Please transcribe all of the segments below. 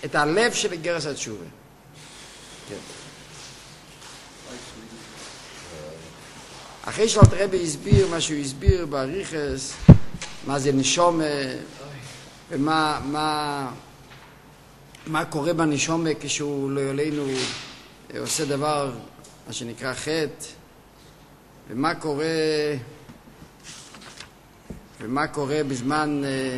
את הלב של גרס התשובה. כן. אחרי שאלתר רבי הסביר מה שהוא הסביר באריכוס, מה זה נשומה, ומה קורה בנשומה כשהוא לא יולנו עושה דבר, מה שנקרא חטא, ומה קורה בזמן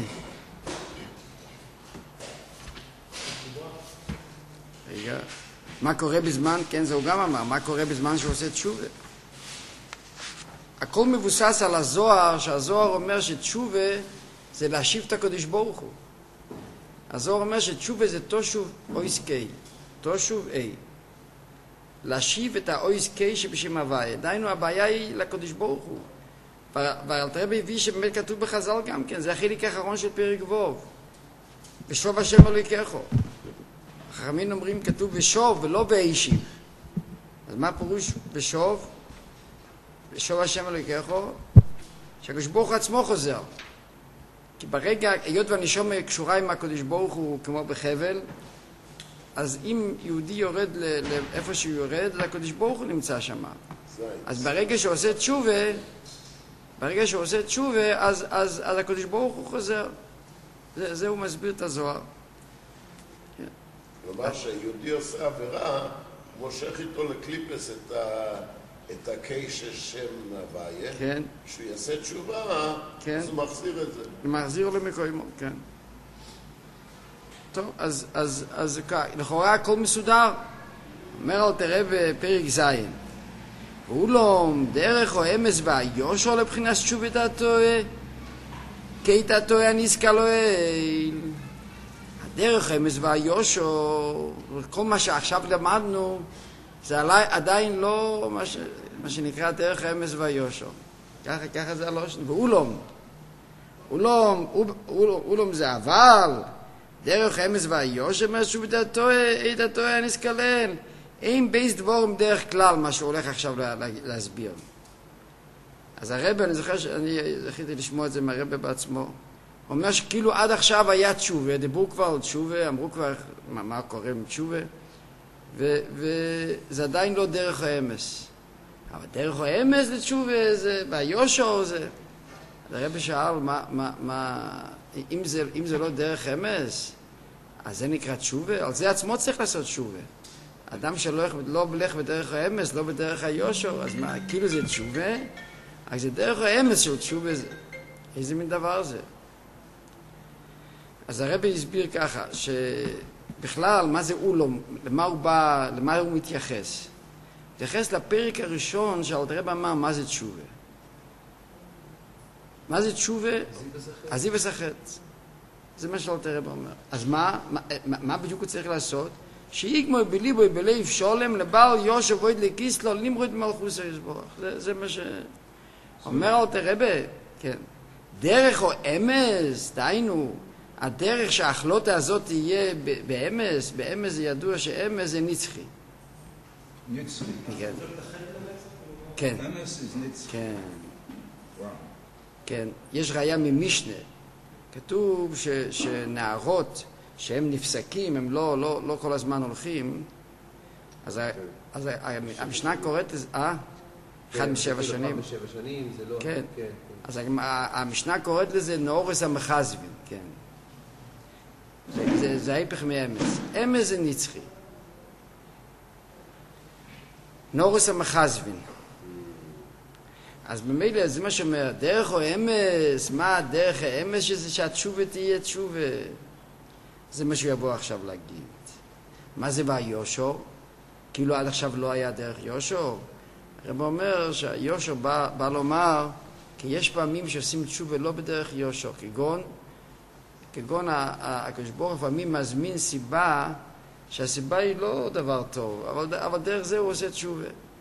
מה קורה בזמן, כן, זה הוא גם אמר, מה קורה בזמן שהוא עושה תשובה. הכל מבוסס על הזוהר, שהזוהר אומר שתשובה זה להשיב את הקדוש ברוך הוא. הזוהר אומר שתשובה זה תושוב אויס קי, תושוב אי. להשיב את האויס קי שבשם הוויה. דיינו, הבעיה היא לקדוש ברוך הוא. ואלתר רבי הביא שבאמת כתוב בחז"ל גם כן, זה החלק האחרון של פרק ו'. ושוב השם אלוהיכך. החכמים אומרים כתוב ושוב ולא והשיב. אז מה פירוש ושוב? ושוב השם אלוהיכך, שהקדוש ברוך הוא עצמו חוזר. כי ברגע, היות והנשמה קשורה עם הקדוש ברוך הוא כמו בחבל, אז אם יהודי יורד לאיפה שהוא יורד, הקדוש ברוך הוא נמצא שם. אז ברגע שהוא עושה תשובה, אז הקדוש ברוך הוא חוזר. זה הוא מסביר את הזוהר. כלומר שהיהודי עושה עבירה, מושך איתו לקליפס את הקייש שם הוויה, כן. כשהוא יעשה תשובה, כן. אז הוא מחזיר את זה. הוא מחזיר לו מקוימו, כן. טוב, אז לכאורה הכל מסודר. אומר אלתר רבי בפרק ז', ואולם דרך או אמס והיושר לבחינת תשובת הטועה, כי את הטועה הנזכר לו אל. הדרך אמס והיושר, כל מה שעכשיו למדנו, זה עדיין לא מה שנקרא דרך האמס והיושר. ככה זה הלושן. ואולם זה אבל, דרך האמס והיושר, מה שהוא את הטועה הנסכלל. אין בייס דבורם דרך כלל, מה שהוא הולך עכשיו להסביר. אז הרב, אני זוכר שאני זכיתי לשמוע את זה מהרב בעצמו, הוא אומר שכאילו עד עכשיו היה תשובה, דיברו כבר על תשובה, אמרו כבר מה קורה עם תשובה, וזה עדיין לא דרך האמס. אבל דרך האמס לתשובה זה, והיושר זה. הרב שאל, אם זה לא דרך האמס, אז זה נקרא תשובה? על זה עצמו צריך לעשות תשובה. אדם שלא הולך בדרך האמס, לא בדרך היושר, אז מה, כאילו זה תשובה? אז זה דרך האמס של תשובה, איזה מין דבר זה? אז הרבי הסביר ככה, שבכלל, מה זה אולום, למה הוא בא, למה הוא מתייחס? מתייחס לפרק הראשון שאלתר רבי אמר, מה זה תשובה? מה זה תשובה? הזיו וסחט. זה מה שאלתר רבי אומר. אז מה בדיוק הוא צריך לעשות? שיגמור בליבו בלב שולם לבעל יושב ועוד לקיסלו למרות מלכוס היסבורך. זה מה שאומר אלתר רבי, כן. דרך או אמס, דיינו, הדרך שההחלטה הזאת תהיה באמס, באמס זה ידוע שאמס זה נצחי. נצחי. כן. כן. אמס זה נצחי. כן. כן. יש ראיה ממשנה. כתוב שנערות שהם נפסקים, הם לא כל הזמן הולכים, אז המשנה קוראת לזה, אחד משבע שנים. אחד משבע שנים, זה לא... כן. אז המשנה קוראת לזה נאורס המחזבין, כן. זה ההיפך מאמס. אמס זה נצחי. נאורס המחזבין. אז במילא זה מה שאומר, דרך או אמס, מה דרך האמס שהתשובה תהיה תשובה? זה מה שהוא יבוא עכשיו להגיד. מה זה והיושר? כאילו עד עכשיו לא היה דרך יושר. הרב אומר שהיושר בא לומר, כי יש פעמים שעושים תשובה לא בדרך יושר, כגון הקדוש ברוך הוא פעמים מזמין סיבה, שהסיבה היא לא דבר טוב, אבל דרך זה הוא עושה תשובה.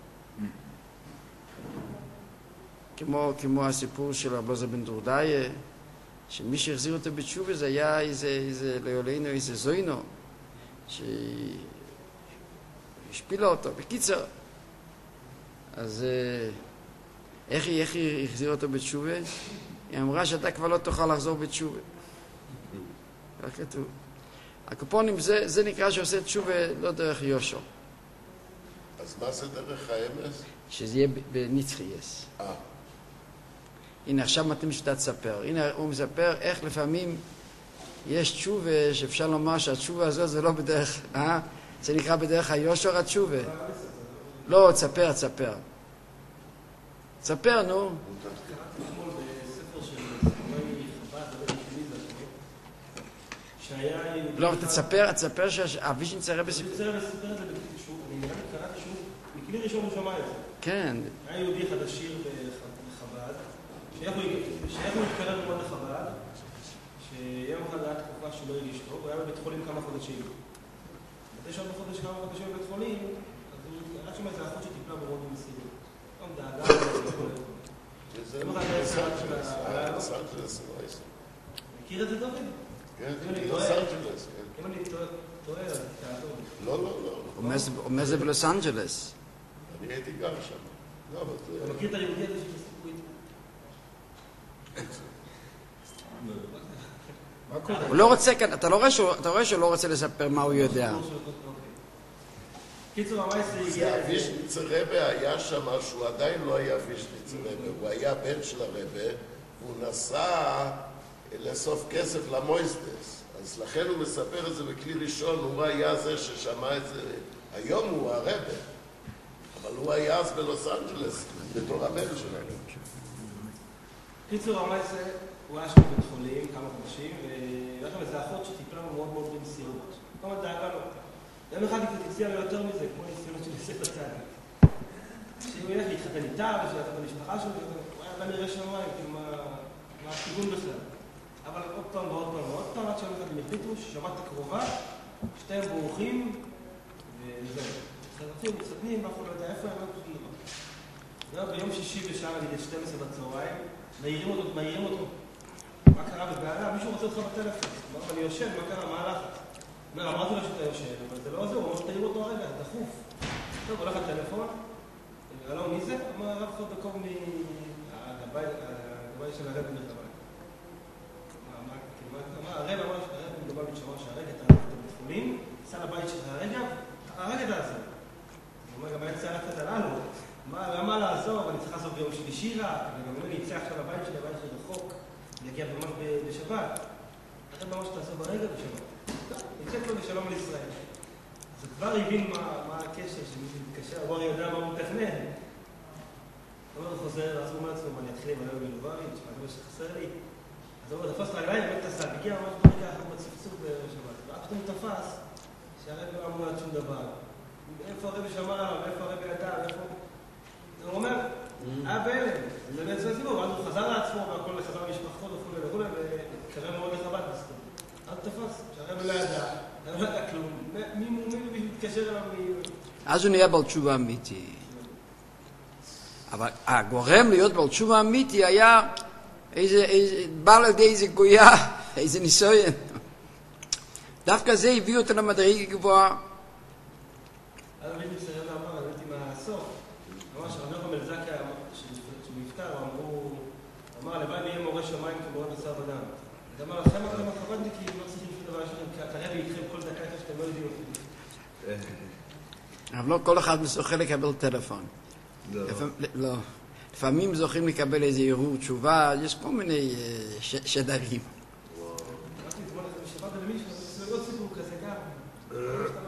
כמו הסיפור של רב אלעזר בן דורדיה, שמי שהחזיר אותו בתשובה זה היה לא יולנו, איזה זוינו, שהשפילה אותו. בקיצר, אז איך היא החזיר אותו בתשובה? היא אמרה שאתה כבר לא תוכל לחזור בתשובה. כך כתוב. הקופונים זה נקרא שעושה תשובה לא דרך יושו. אז מה זה דרך האמס? שזה יהיה בנצחייס. הנה עכשיו מתאים שאתה תספר. הנה הוא מספר איך לפעמים יש תשובה שאפשר לומר שהתשובה הזאת זה לא בדרך, זה נקרא בדרך היושר התשובה. לא, תספר. תספר, נו. לא, תספר שהוויז'ניץ הרבי סיפר. אני נראה לי קראתי שהוא, מכלי ראשון הוא שמע את זה. כן. היה יהודי אחד עשיר בחב"ד, שאיך הוא התקרב מאוד לחב"ד, שיום אחד היה תקופה שהוא לא הרגיש טוב, הוא היה בבית חולים כמה חודשים. מתי שעוד בחודש כמה חודשים בבית חולים, אז הוא היה שם איזה אחות שטיפלה מאוד במסירות. לא דאגה, זה לוס אנג'לס. מכיר את זה דוד? כן, לוס אנג'לס. אם אני טועה, אז תעזור. לא. הוא אומר זה בלוס אנג'לס. אני הייתי גר שם. לא, אבל אתה מכיר את היהודי הזה שתספקו איתו? הוא לא רוצה, אתה רואה שהוא לא רוצה לספר מה הוא יודע. קיצור, המייסטר הגיע... זה הוויז'ניץ הרבה היה שם, שהוא עדיין לא היה ויז'ניץ הרבה, הוא היה בן של הרבה, והוא נסע לאסוף כסף למויסדס. אז לכן הוא מספר את זה בכלי ראשון, הוא היה זה ששמע את זה. היום הוא הרבה, אבל הוא היה אז בלוס אנג'לס, בתור הבן שלנו. קיצור, המייסטר הוא היה שם בבית חולים כמה חודשים, והיה שם איזה אחות שטיפלה לו מאוד מאוד במסירות. כל הזמן דאגה לו. יום אחד היא קצת הציעה לו יותר מזה, כמו ניסיונות של יוסף הצדיק. שהוא ילך להתחתן איתה, ושלחת במשפחה שלו, הוא היה בן ירא שמיים, כאילו מה הכיוון בכלל. אבל עוד פעם ועוד פעם, עד שיום אחד הם החליטו ששבת הקרובה, שתיהם ברוכים, וזהו. חזרתים, מתחתנים, ואנחנו לא יודע איפה הם, לא ביום שישי בשעה, נגיד 12 בצהריים, מעירים אותו. מה קרה בבעלה? מישהו רוצה אותך בטלפון. אני יושב, מה קרה? מה הלחץ? אמרתי לו שאתה יושב, אבל זה לא זה, הוא אומר שתעיר אותו הרגע, דחוף. טוב, הולך לטלפון, אלון, מי זה? אמר הרב חודקוב מהגבאי של הרב מלחמה. הרב אמר מלובביץ' אמר שהרגע אתה הולך לבית חולים, סע לבית שלך הרגע תעזור. הוא אומר, גם היה צער קצת עלינו, למה לעזור? אני צריך לעזור ביום שלישי רק, וגם אם אני אצא עכשיו לבית שלי, הבית שלי רחוק, אני אגיע ממש בשבת. הרב ממש תעזור ברגע בשבת. נצאת לו לשלום על ישראל. אז הוא כבר הבין מה הקשר שמישהו מתקשר, הוא הרי יודע מה הוא מתכנן. הוא חוזר, אז הוא אומר לעצמו, אני אתחיל עם הלב מלובביץ', מה זה מה שחסר לי? אז הוא אומר, תפס רגליים, באמת תסע, הגיע ממש ברגע אחר בצפצוף בשבת. ואז פתאום תפס שהרב לא אמור להיות שום דבר. איפה הרב שמר עליו, איפה הרב ידע, איפה... הוא אומר, בהלם. זה בעצם הסיפור, ואז הוא חזר לעצמו, והכל חזר למשפחתו וכו' וקרב מאוד לחב"ד בסתום. אז תפס, שהרב לא ידע, הרב לא ידע כלום. מי מתקשר אליו אז הוא נהיה בעל תשובה אמיתי. אבל הגורם להיות בעל תשובה אמיתי היה בא לידי איזה גויה, איזה ניסויין. דווקא זה הביא אותו למדרגה גבוהה. אז אני מסיים ואמר, אני הייתי מהסוף. ממש, רבי יוחנן בן זכאי, שנפטר, הוא אמר, לבד נהיה מורה שמיים כמורה בשר ודם. אז אמר, לכם אתם החב"דניקים, לא צריכים שום דבר שלכם, תראה לי איתכם כל דקה איפה שאתם לא יודעים אותי. אבל לא כל אחד זוכה לקבל טלפון. לא. לפעמים זוכים לקבל איזה ערעור תשובה, יש כל מיני שדרים. אמרתי, זה מולך בשבת למישהו, זה לא סיפור כזה גם.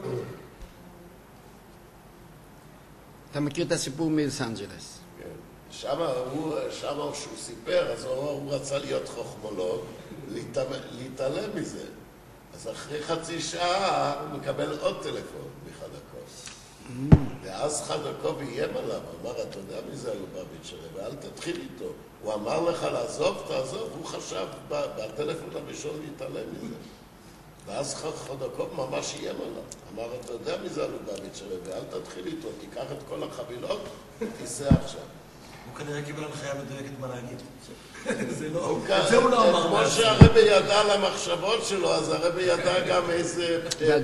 אתה מכיר את הסיפור מלוס אנג'לס? כן. שם שהוא סיפר, אז הוא רצה להיות חוכמולוג, להתעלם מזה. אז אחרי חצי שעה הוא מקבל עוד טלפון מחדקוב. ואז חדקוב איים עליו, אמר, אתה יודע מי זה הלובביץ' ואל תתחיל איתו. הוא אמר לך לעזוב, תעזוב, הוא חשב בטלפון הראשון להתעלם מזה. ואז חדקוב ממש איים עליו. אמר, אתה יודע מי זה הלובביץ' ואל תתחיל איתו, תיקח את כל החבילות ותיסע עכשיו. הוא כנראה קיבל הנחיה מדויקת מה להגיד. זה הוא לא אמר. כמו שהרבי ידע על המחשבות שלו, אז הרבי ידע גם איזה...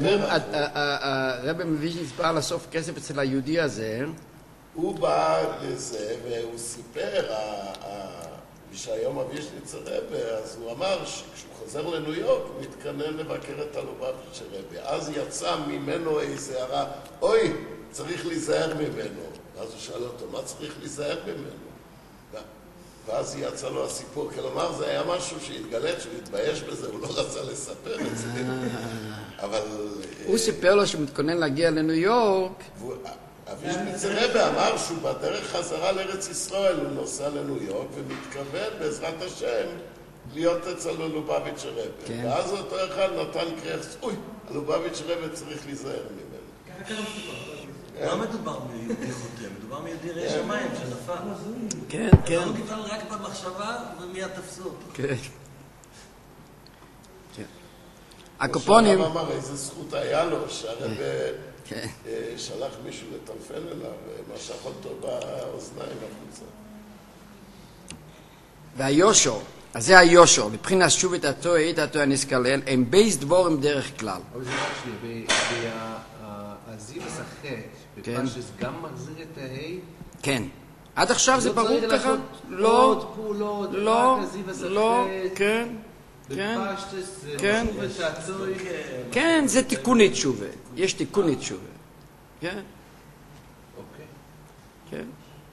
הרבי מוויז'ניץ בא לאסוף כסף אצל היהודי הזה. הוא בא לזה והוא סיפר, ושהיום אבישניצר רבה, אז הוא אמר שכשהוא חוזר לניו יורק, הוא מתכנן לבקר את הלובביץ' רבה. אז יצא ממנו איזו הערה, אוי, צריך להיזהר ממנו. ואז הוא שאל אותו, מה צריך להיזהר ממנו? ואז יצא לו הסיפור, כלומר, זה היה משהו שהתגלת, שהוא התבייש בזה, הוא לא רצה לספר את זה. אבל... הוא סיפר לו שהוא מתכונן להגיע לניו יורק. אבישניצר רבה אמר שהוא בדרך חזרה לארץ ישראל, הוא נוסע לניו יורק ומתכוון בעזרת השם להיות אצל הלובביץ' רבה. ואז אותו אחד נתן קריאס, אוי, הלובביץ' רבה צריך להיזהר ממנו. לא מדובר מיהודי חותם, מדובר מיהודי רעי שמיים שנפל. כן, כן. הוא נפל רק במחשבה ומיד תפסו אותו. כן. הקופונים... הוא אמר איזה זכות היה לו שהרבה שלח מישהו לטלפן אליו ומשך אותו באוזניים החוצה. והיושו, אז זה היושו, מבחינת שוב את התואר, את התואר נסקלל, הם בייס דבורם דרך כלל. אבל זה רק שלי, הזיבס החטא, בפשס גם מחזיר את ההי? כן. עד עכשיו זה ברור ככה? לא, פעולות, לא, רק הזיבס החטא. לא, כן, כן, בפשטס, כן. שוב ותעצוי. כן, זה תיקונית תשובה. יש תיקונית תשובה. כן, אוקיי. כן.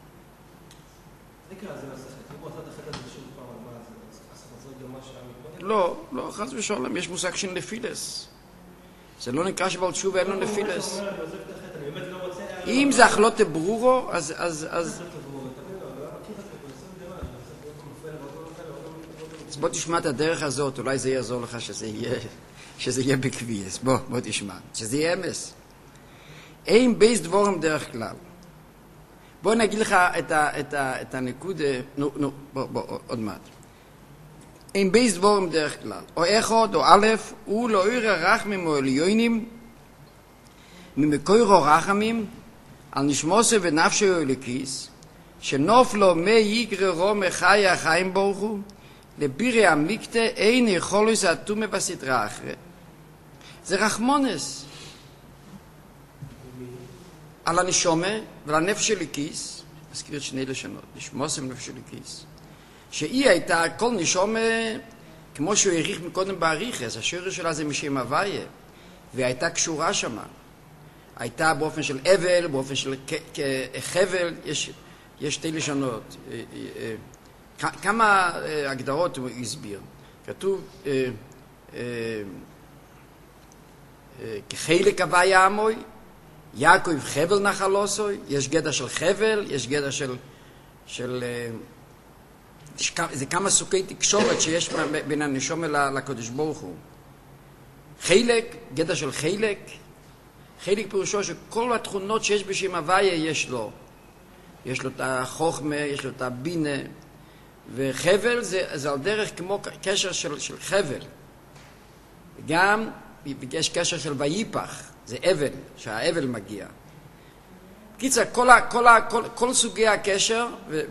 זה נקרא, זה מסכת. אם רוצה את החטא הזה שוב פעם על מה זה, אז זה גם מה שהיה מתמודד. לא, לא, חס ושלום, יש מושג של נפילס. זה לא נקרא שבעל תשובה אין לו נפילס. אני עוזב את החטא, אני באמת לא רוצה... אם זה החלוט ברורו, אז... אז בוא תשמע את הדרך הזאת, אולי זה יעזור לך שזה יהיה בקביעס. בוא תשמע, שזה יהיה אמס. אין בייס דבורם דרך כלל. בוא נגיד לך את הנקודה, בוא, עוד מעט. אין בייס דבורם דרך כלל. או אחד או א', הוא לא עיר הרחמים או עליונים, ממקוירו רחמים, על נשמוסה ונפשו אלוקיס, שנופלו מי יגררו מחי החיים ברוך הוא, לבירי המקטה אין יכולוס אטומה בסדרה אחרת. זה רחמונס. על הנשומה ועל הנפש אלוקיס, מזכיר את שני לשונות, נשמוסה ונפש אלוקיס, שהיא הייתה כל נשומה, כמו שהוא העריך מקודם בעריכס, השורש שלה זה משם הוויה, והיא הייתה קשורה שמה. הייתה באופן של אבל, באופן של חבל, יש שתי לשונות. כמה הגדרות הוא הסביר. כתוב, כחלק הוויה עמוי, יעקב חבל נחלוסוי, יש גדע של חבל, יש גדע של זה כמה סוגי תקשורת שיש בין הנשום לקדוש ברוך הוא. חלק, גדע של חלק, חלק פירושו שכל התכונות שיש בשם הוויה יש לו. יש לו את החוכמה, יש לו את הבינה, וחבל זה על דרך כמו קשר של חבל. וגם יש קשר של ויפח, זה אבל, שהאבל מגיע. קיצר, כל סוגי הקשר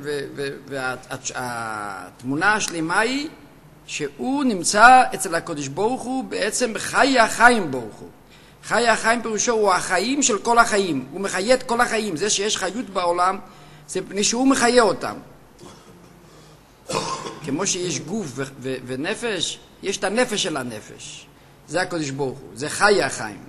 והתמונה השלימה היא שהוא נמצא אצל הקדוש ברוך הוא בעצם בחיי החיים ברוך הוא. חיי החיים פירושו הוא החיים של כל החיים, הוא מחיה את כל החיים. זה שיש חיות בעולם זה פני שהוא מחיה אותם. כמו שיש גוף ונפש, יש את הנפש של הנפש. זה הקדוש ברוך הוא, זה חיי החיים.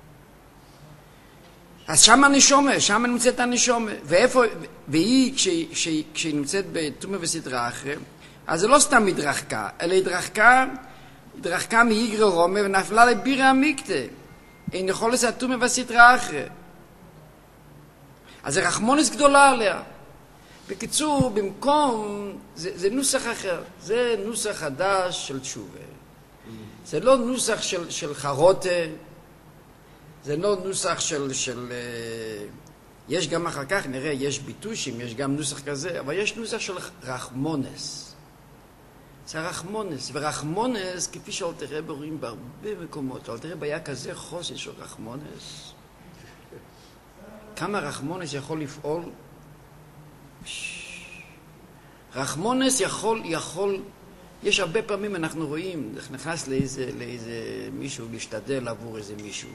אז שם הנשומה, שם נמצאת הנשומה. ואיפה, והיא כשהיא נמצאת בתומה וסדרה אחרת, אז זה לא סתם התרחקה, אלא התרחקה מאיגרא רומא ונפלה לבירי המקטה. אין יכול לעשות תומה וסדרה אחרת. אז זה רחמונס גדולה עליה. בקיצור, במקום, זה נוסח אחר. זה נוסח חדש של תשובה. זה לא נוסח של חרוטה. זה לא נוסח של יש גם אחר כך, נראה, יש ביטושים, יש גם נוסח כזה, אבל יש נוסח של רחמונס. זה רחמונס, ורחמונס, כפי שאלתר רבי רואים בהרבה מקומות, אלתר רבי היה כזה חוסן של רחמונס. כמה רחמונס יכול לפעול? רחמונס יכול, יש הרבה פעמים אנחנו רואים, נכנס לאיזה מישהו להשתדל עבור איזה מישהו.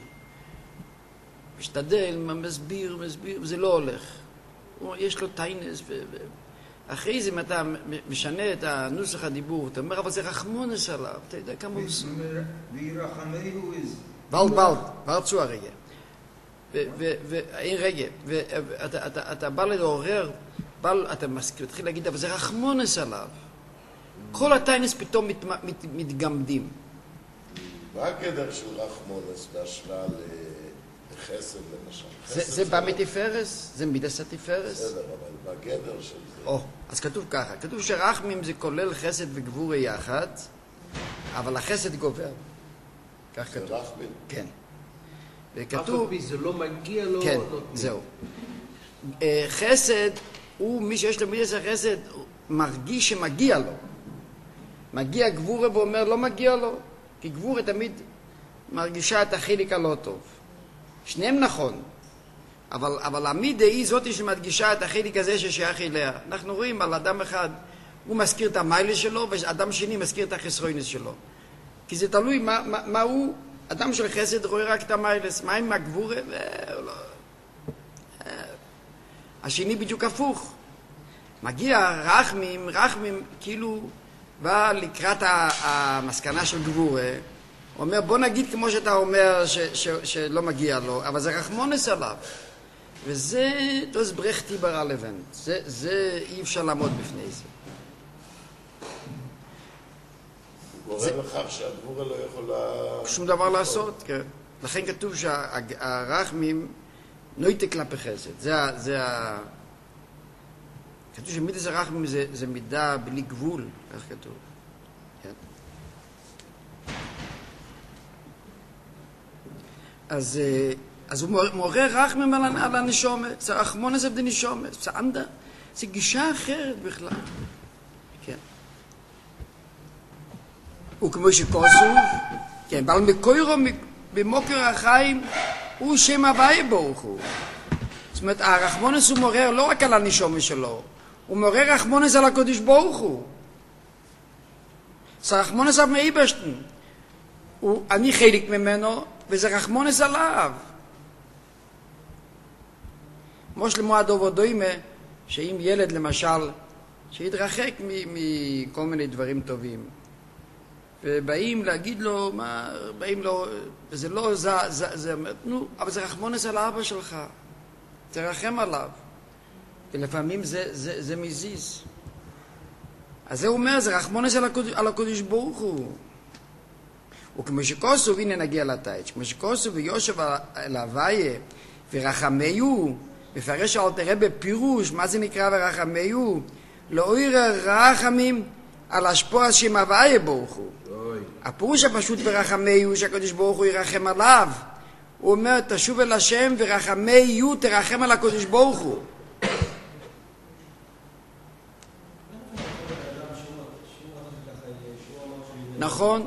משתדל, מסביר, זה לא הולך. יש לו טיינס, אחרי זה אם אתה משנה את הנוסח הדיבור, אתה אומר, אבל זה רחמונס עליו, אתה יודע כמה הוא... וירחמהו is... בלד צוע רגע. אין רגע. ואתה בא לעורר, אתה מתחיל להגיד, אבל זה רחמונס עליו. כל הטיינס פתאום מתגמדים. מה הגדר של רחמונס בהשוואה לחסד למשל? זה בא מתפארס, זה מידס התפארס. בסדר, אבל בגדר של זה... אז כתוב ככה, כתוב שרחמים זה כולל חסד וגבורה יחד, אבל החסד גובר. כך זה כתוב. רחמים. כן. אף וכתוב... על פי זה לא מגיע לו, כן, נותנים. זהו. חסד, הוא, מי שיש לו מידס החסד, מרגיש שמגיע לו. מגיע גבורה ואומר, לא מגיע לו. כי גבורה תמיד מרגישה את החלק הלא טוב. שניהם נכון. אבל המידה היא זאת שמדגישה את החלק הזה ששייך אליה. אנחנו רואים על אדם אחד, הוא מזכיר את המיילה שלו, ואדם שני מזכיר את החסרוינס שלו. כי זה תלוי מה הוא, אדם של חסד רואה רק את המיילס, מה עם הגבורה? השני בדיוק הפוך. מגיע רחמים כאילו בא לקראת המסקנה של גבורה, אומר בוא נגיד כמו שאתה אומר שלא מגיע לו, אבל זה רחמונס עליו. וזה דוס ברכתי ברלוונט, זה אי אפשר לעמוד בפני זה. הוא גורם לכך שהגבורה לא יכולה... שום דבר לעשות, כן. לכן כתוב שהרחמים נויטה כלפי חסד. כתוב שמידס הרחמים זה מידה בלי גבול, כך כתוב. כן. אז הוא מעורר רחמים על הנשומת, זה רחמון הזה בדי נשומת, זה גישה אחרת בכלל. כן. וכמו שכוסו, כן, אבל מקוירו במוקר החיים הוא שם הוויה ברוך הוא. זאת אומרת, הרחמונס הוא מעורר לא רק על הנשומת שלו, הוא מעורר רחמונס על הקדוש ברוך הוא. זה רחמונס אב מאיבשטן. אני חלק ממנו, וזה רחמונס עליו. מושל מועדו ודוימה, שאם ילד למשל, שיתרחק מכל מיני דברים טובים, ובאים להגיד לו, באים לו, וזה לא, נו, אבל זה רחמונס על האבא שלך. זה רחם עליו. ולפעמים זה מזיז. אז זה אומר, זה רחמונס על הקודש ברוך הוא. וכמו שכוסו, הנה נגיע לתאיץ', כמו שכוסו ויושב על הוויה ורחמיו, מפרש אל תראה בפירוש, מה זה נקרא ורחמיו? לא עורר רחמים על השפוע שם הוויה ברוך הוא. הפירוש הפשוט ורחמיו, שהקודש ברוך הוא ירחם עליו. הוא אומר, תשוב אל השם ורחמיו תרחם על הקודש ברוך הוא. נכון,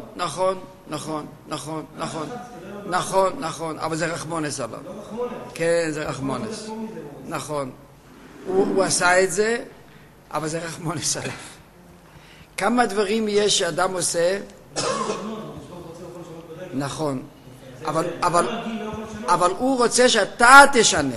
אבל זה רחמונס עליו. כן, זה רחמונס. נכון. הוא עשה את זה, אבל זה רחמונס עליו. כמה דברים יש שאדם עושה? נכון. אבל הוא רוצה שאתה תשנה.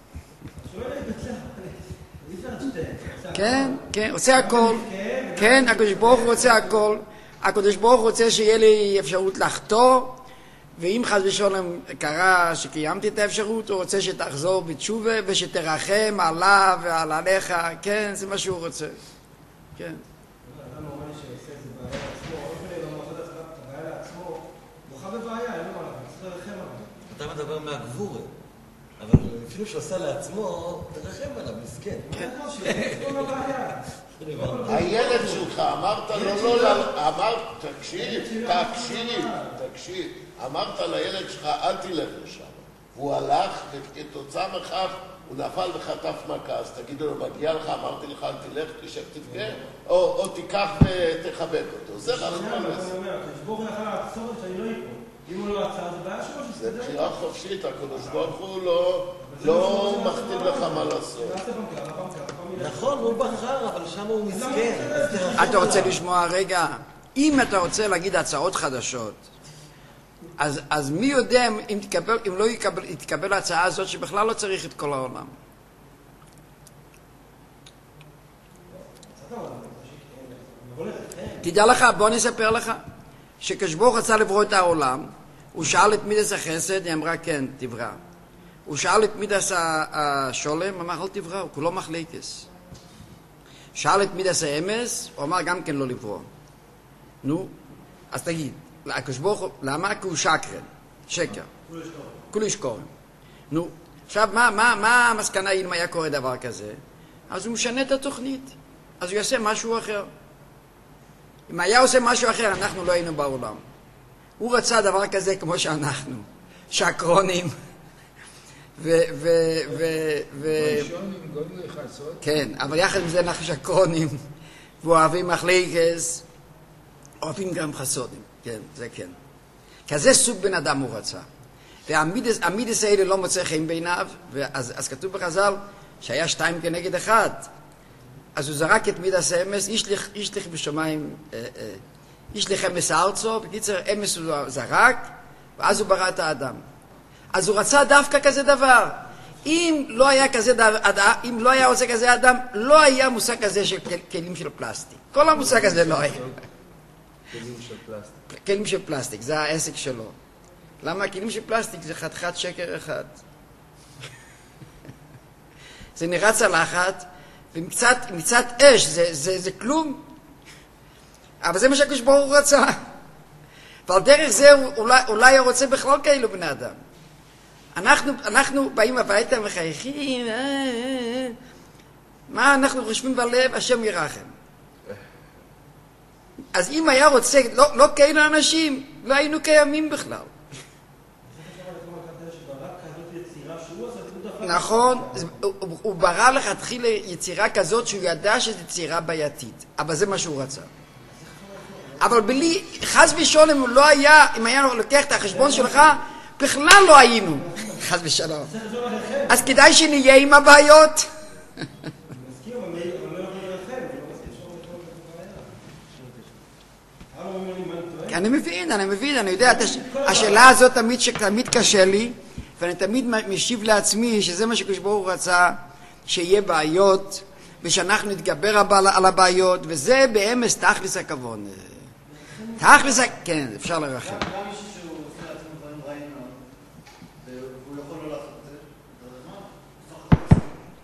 כן, עושה הכל. כן, הקדוש ברוך הוא רוצה הכל. הקדוש ברוך הוא רוצה שיהיה לי אפשרות לחטוא, ואם חס ושלום קרה שקיימתי את האפשרות, הוא רוצה שתחזור בתשובה ושתרחם עליו ועל עליך. כן, זה מה שהוא רוצה. כן. אדם אומר שעושה את זה בעיה לעצמו, או אפילו לא מוצא את הבעיה לעצמו, בוכה בבעיה, אין לו מה להגיד, צריך לרחם עליו. אתה מדבר מהגבורה, אבל אפילו שעושה לעצמו, תרחם עליו, מסכן. כן. יש לו בעיה. הילד שלך, אמרת לו לא, תקשיב, אמרת לילד שלך אל תלך לשם, והוא הלך וכתוצאה מכך הוא נפל וחטף מכה, אז תגידו לו מגיע לך, אמרתי לך אל תלך, תשב תבכה, או תיקח ותחבק אותו, זה רחמונס. ברוך הוא יכול לעצור את שאני לא ייפול, אם הוא לא עצר זה בעיה שלו, זה בחירה חופשית, הקדוש ברוך הוא לא מכתיב לך מה לעשות. נכון, הוא בחר, אבל שם הוא מסכן. אתה רוצה לשמוע רגע? אם אתה רוצה להגיד הצעות חדשות, אז מי יודע אם לא יתקבל ההצעה הזאת שבכלל לא צריך את כל העולם. תדע לך, בוא אני אספר לך, שכשבור רצה לברוא את העולם, הוא שאל את מידס החסד, היא אמרה כן, תברא. הוא שאל את מידס השולם, אמר אל תברא, הוא כולו מחלקס. שאל את מידס האמס, הוא אמר גם כן לא לברוא. נו, אז תגיד, כשבור, למה? כי הוא שקר. כולו ישקורם. נו, עכשיו, מה המסקנה אם היה קורה דבר כזה? אז הוא משנה את התוכנית. אז הוא יעשה משהו אחר. אם היה עושה משהו אחר, אנחנו לא היינו בעולם. הוא רצה דבר כזה כמו שאנחנו. שקרונים. כן, אבל יחד עם זה אנחנו שקרונים. ואוהבים מחלקס. אוהבים גם חסודים. כן, זה כן. כזה סוג בן אדם הוא רצה. והמידס האלה לא מוצא חיים בעיניו, אז כתוב בחז"ל שהיה 2 כנגד 1. אז הוא זרק את מידס האמס, ישליך בשמיים, ישליך אמס ארצו, בקיצר אמס הוא זרק, ואז הוא ברא את האדם. אז הוא רצה דווקא כזה דבר. אם לא היה עושה כזה אדם, לא היה מושג כזה של כלים של פלסטיק. כל המושג הזה לא היה. כלים של פלסטיק, זה העסק שלו. למה? כלים של פלסטיק זה חתיכת שקר אחד. זה נראה צלחת, ומצד אש זה כלום. אבל זה מה שהקדוש ברוך הוא רצה. ועל דרך זה אולי הוא רוצה בכלל כאלו בני אדם. אנחנו באים הביתה ומחייכים, מה אנחנו חושבים בלב? השם ירחם. אז אם היה רוצה, לא כאלו אנשים, לא היינו קיימים בכלל. נכון, הוא ברא לכתחילה יצירה כזאת שהוא ידע שזו יצירה בעייתית, אבל זה מה שהוא רצה. אבל בלי, חס ושלום, הוא לא היה, אם היה לוקח את החשבון שלך, בכלל לא היינו, חס ושלום. אז כדאי שנהיה עם הבעיות. אני מבין, אני יודע, השאלה הזאת תמיד קשה לי, ואני תמיד משיב לעצמי שזה מה שקדוש ברוך הוא רצה, שיהיה בעיות, ושאנחנו נתגבר על הבעיות, וזה באמס תכלס הכוון. תכלס, כן, אפשר לרחם. גם מישהו שהוא עושה לעצמו דברים רעים מאוד, והוא יכול לא לעשות את זה, מה?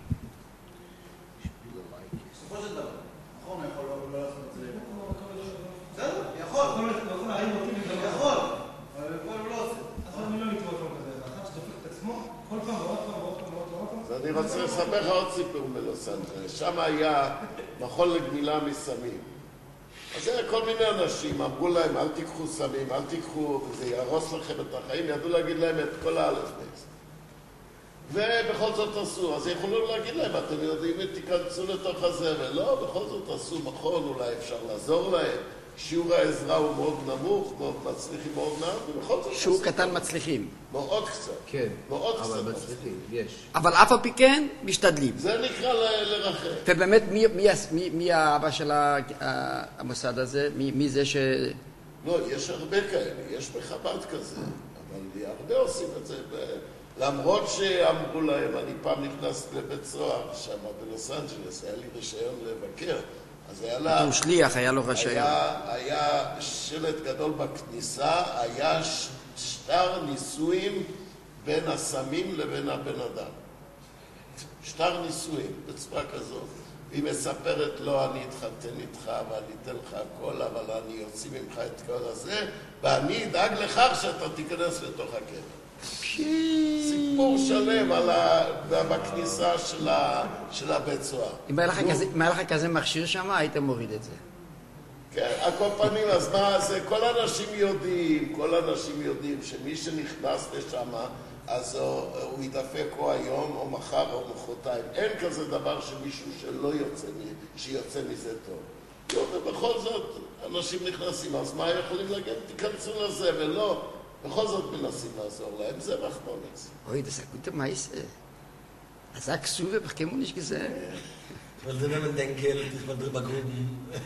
בסופו של דבר, נכון, הוא יכול לא לעשות את זה. בסדר, יכול. יכול להרים אותי וגם יכול, אבל הוא לא עושה. אז אני לא נתראה אותו כזה, ואחת שדופק את עצמו, כל פעם ועוד פעם. אז אני רוצה לספר לך עוד סיפור בלוס אנג'לס. שם היה מכון לגמילה מסמים. אז היה כל מיני אנשים, אמרו להם, אל תיקחו סמים, אל תיקחו, וזה יהרוס לכם את החיים, ידעו להגיד להם את כל האלף-בייס. ובכל זאת עשו, אז יכולו להגיד להם, אתם יודעים, תיכנסו לתוך הזה, ולא, בכל זאת עשו מכון, אולי אפשר לעזור להם, שיעור העזרה הוא מאוד נמוך, מאוד מצליחים, מאוד נמוך, ובכל זאת... שיעור קטן מצליחים. מאוד קצת. כן, מאוד קצת אבל מצליחים, יש. אבל אף על פי כן, משתדלים. זה נקרא לרחם. ובאמת, מי האבא של המוסד הזה? מי זה ש... לא, יש הרבה כאלה, יש בחב"ד כזה, אבל הרבה עושים את זה. למרות שאמרו להם, אני פעם נכנסתי לבית סוהר שם בלוס אנג'לס, היה לי רישיון לבקר, אז היה לה... הוא שליח, היה לו רישיון. היה שלט גדול בכניסה, היה שטר נישואים בין הסמים לבין הבן אדם. שטר נישואים, בצורה כזאת. היא מספרת לו, אני אתחתן איתך ואני אתן לך הכל, אבל אני אוציא ממך את כל הזה, ואני אדאג לכך שאתה תיכנס לתוך הקבר. סיפור שלם בכניסה של הבית סוהר. אם היה לך כזה מכשיר שם, היית מוריד את זה. כן, הקופנים, אז מה זה? כל אנשים יודעים שימי שנכנס לשם, אז הוא ידפק או היום, או מחר, או מחרתיים. אין כזה דבר שמישהו שיוצא מזה טוב. ובכל זאת, אנשים נכנסים, אז מה יכולים להגיד? תיכנסו לזה, ולא. בכל זאת מנסים לעזור להם, זה רחמונס. אוי, das ist gute Meise. Sag so, wir bekommen nicht gesehen. אבל זה באמת דנקל, תכבל בגרודים.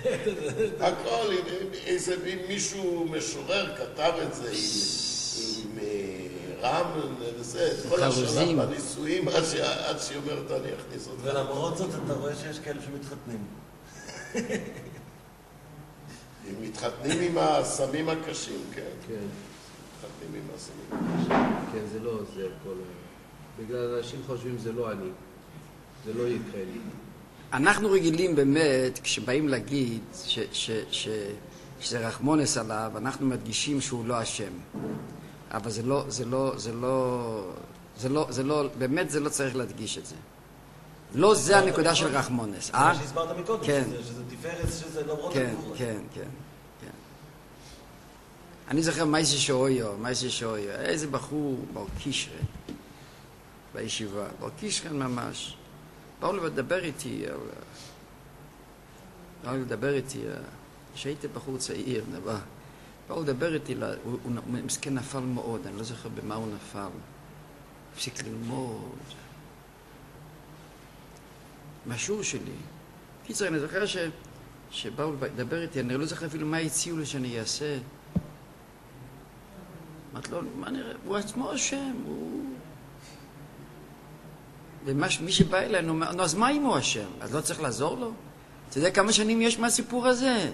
הכל, איזה מישהו משורר כתב את זה עם רם וזה, את כל השלב בנישואים, עד שהיא אומרת, אני אכניס אותך. ולמרות זאת, אתה רואה שיש כאלה שמתחתנים. אם מתחתנים עם הסמים הקשים, כן. כן, מתחתנים עם הסמים הקשים. כן, זה לא זה כל... בגלל אנשים חושבים זה לא אני. זה לא יקרה לי. אנחנו רגילים באמת, כשבאים להגיד שזה רחמונס עליו, אנחנו מדגישים שהוא לא אשם. אבל זה לא, באמת זה לא צריך להדגיש את זה. לא זה הנקודה של רחמונס. זה מה שהסברת מקודם, שזה תפארס, שזה למרות הגבורת. כן. אני זוכר מייסי שויו, איזה בחור, בר קישרן, בישיבה, בר קישרן ממש. באו לדבר איתי, כשהייתי בחור צעיר, באו לדבר איתי, הוא מסכן נפל מאוד, אני לא זוכר במה הוא נפל. הפסיק ללמוד. מהשיעור שלי. קיצר, אני זוכר שבאו לדבר איתי, אני לא זוכר אפילו מה הציעו לי שאני אעשה. אמרת לו, מה נראה? הוא עצמו אשם, ומי שבא אלינו אומר, נו, אז מה אם הוא אשם? אז לא צריך לעזור לו? אתה יודע כמה שנים יש מהסיפור הזה?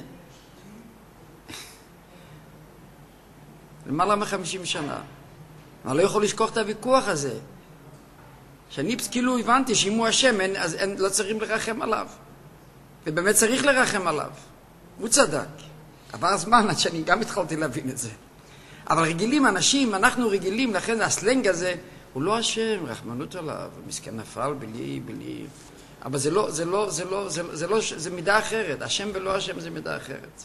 למעלה מ-50 שנה. אני לא יכול לשכוח את הוויכוח הזה. שאני כאילו הבנתי שאם הוא אשם, אז לא צריכים לרחם עליו. ובאמת צריך לרחם עליו. הוא צדק. עבר הזמן עד שאני גם התחלתי להבין את זה. אבל רגילים אנשים, אנחנו רגילים, לכן הסלנג הזה, הוא לא אשם, רחמנות עליו, מסכן נפל בלי. אבל זה מידה אחרת. אשם ולא אשם זה מידה אחרת.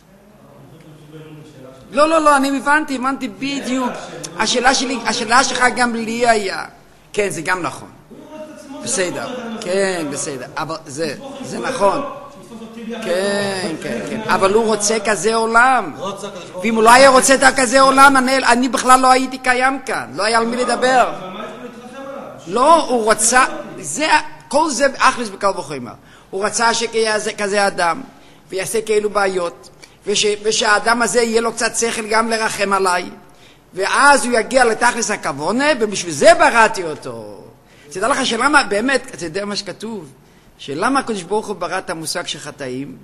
לא, אני הבנתי בדיוק. השאלה שלך גם לי היה. כן, זה גם נכון. בסדר, כן, בסדר. אבל זה נכון. כן. אבל הוא רוצה כזה עולם. ואם הוא לא היה רוצה את כזה עולם, אני בכלל לא הייתי קיים כאן. לא היה על מי לדבר. לא, הוא רצה, כל זה אחלס בקל וחומר. הוא רצה שיהיה כזה אדם, ויעשה כאלו בעיות, ושהאדם הזה יהיה לו קצת שכל גם לרחם עליי, ואז הוא יגיע לתכלס הכוונה, ובשביל זה בראתי אותו. תדע לך שלמה, באמת, אתה יודע מה שכתוב? שלמה הקדוש ברוך הוא ברא את המושג של חטאים?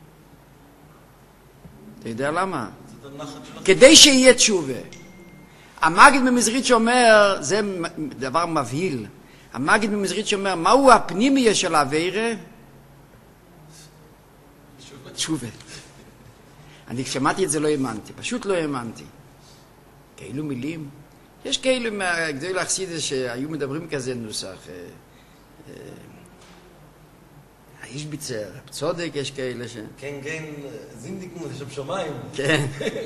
אתה יודע למה? כדי שיהיה תשובה. המגיד במזרית שאומר, זה דבר מבהיל, המגיד במזרית שאומר, מהו הפנימיה של העבירה? תשובה. אני כשמעתי את זה לא האמנתי, פשוט לא האמנתי. כאלו מילים. יש כאלו מהגדול החסידות שהיו מדברים כזה נוסח. האיש ביצר, צודק יש כאלה ש... כן, זינדיקנו לשם שמיים. כן.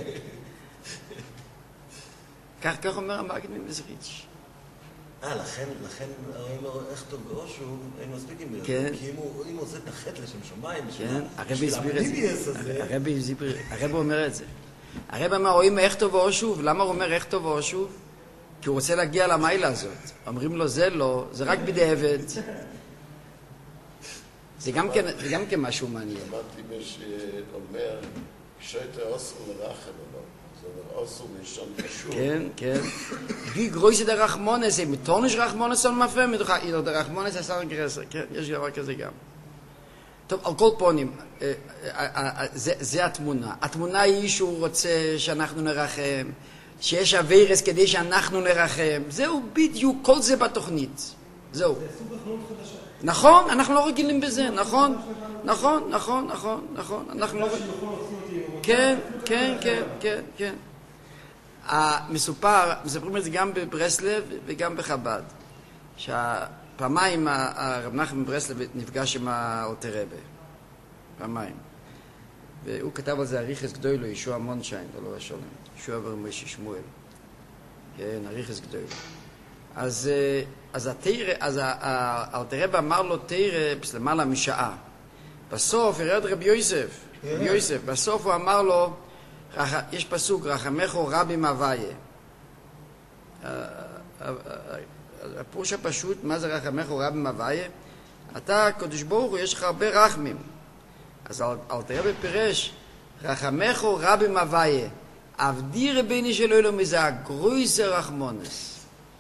כך אומר המגיד ממזריץ'. לכן איך טוב באושו, אין מספיקים ביותר. כן. כי אם הוא עושה את החטא לשם שמיים, כן, הרבי הסביר את זה. הרבי אומר את זה. הרבי אמר, רואים איך טוב באושו, ולמה הוא אומר איך טוב באושו? כי הוא רוצה להגיע למיילה הזאת. אומרים לו, זה לא, זה רק בדיעבד. זה גם כן משהו מעניין. אמרתי מי שאומר, כשאתה אוסר לרחם עליו. אוסו משום קשור. כן. בי גרויסי דה רחמונס, מתורניש רחמונס על מפה, דה רחמונס עשר גרסר, כן, יש דבר כזה גם. טוב, על כל פונים, זה התמונה. התמונה היא שהוא רוצה שאנחנו נרחם, שיש אווירס כדי שאנחנו נרחם. זהו בדיוק, כל זה בתוכנית. זהו. זה סוג רחמנות חדשה. נכון, אנחנו לא רגילים בזה, נכון. אנחנו לא רגילים. כן. מספרים את זה גם בברסלב וגם בחב"ד. שהפעמיים הרב נחמן בברסלב נפגש עם האלטר רבי. פעמיים. והוא כתב על זה אריכס גדולו, ישוע מונשיין, לא השולם. ישוע ורמוישי שמואל. כן, אריכס גדולו. אז האלטר רבי אמר לו תראה למעלה משעה. בסוף ירד רבי יוסף, בסוף הוא אמר לו, יש פסוק, רחמךו רבי מהוויה. הפירוש הפשוט, מה זה רחמךו רבי מהוויה? אתה, קדוש ברוך הוא, יש לך הרבה רחמים. אז אלתר רבי פירש, רחמךו רבי מהוויה. עבדי רביני של אלוהים, זה הגרויסר רחמונס.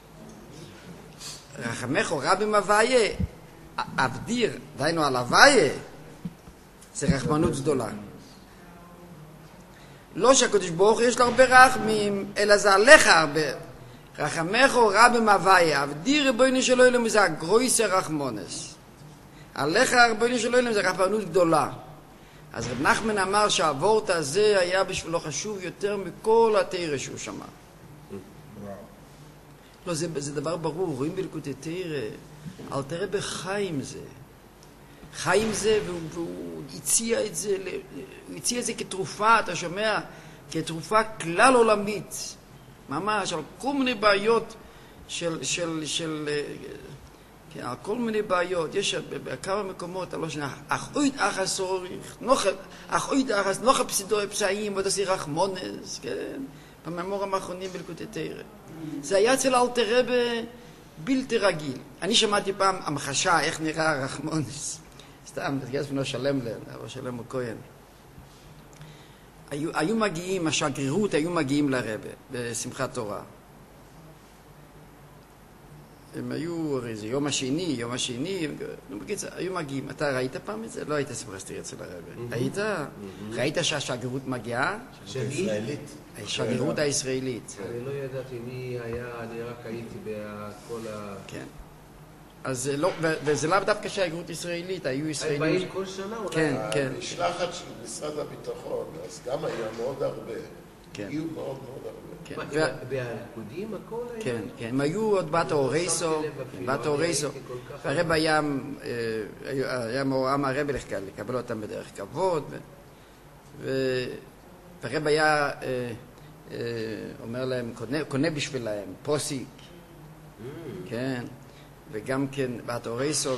רחמךו רבי מהוויה, עבדיר, דיינו על הוויה, זה רחמנות גדולה. לא שהקדוש ברוך הוא יש לו הרבה רחמים, אלא זה עליך הרבה. רחמך רבי מהוויה, די ריבונו של עולם זה הגרויסר רחמונס. עליך ריבונו של עולם זה רחמנות גדולה. אז רב נחמן אמר שהוורט הזה היה בשבילו חשוב יותר מכל התורה שהוא שמע. לא, זה דבר ברור, רואים בליקוטי תורה, אל תראה בחיים זה. חיים זה, והוא הציע את זה, הוא הציע את זה כתרופה, אתה שומע? כתרופה כלל עולמית. ממש, על כל מיני בעיות על כל מיני בעיות. יש בכמה מקומות, לא שנה, אך אויד אחס אוריך, אך אויד אחס, נוחה פסידוי פסעים, עוד עשי רחמונס, כן? במאמורים האחרונים בליקוטי תורה. זה היה אצל אלתר רבי בלתי רגיל. אני שמעתי פעם המחשה, איך נראה רחמונס. סתם, תגייס בנו שלם להם, אבל שלם הוא כהן. היו מגיעים, השגרירות היו מגיעים לרבי, בשמחת תורה. הם היו, הרי זה יום השני, היו מגיעים. אתה ראית פעם את זה? לא היית סמכסטרי אצל הרבי. היית? ראית שהשגרירות מגיעה? ישראלית. השגרירות הישראלית. אני לא ידעתי מי היה, אני רק הייתי בכל ה... כן. אז לא, וזה לאו דווקא שהשגרירות ישראלית, היו ישראלים... באים כל שנה אולי? כן, כן. המשלחת של משרד הביטחון, אז גם היה מאוד הרבה. כן. הגיעו מאוד מאוד הרבה. כן. בהריקודים הכל היה? כן, כן. הם היו עוד בת אורייסו, והרב היה מעורם הרבי לקבל אותם בדרך כבוד, והרב היה אומר להם, קונה בשבילהם, פוסיק, כן, וגם כן בת אורייסו,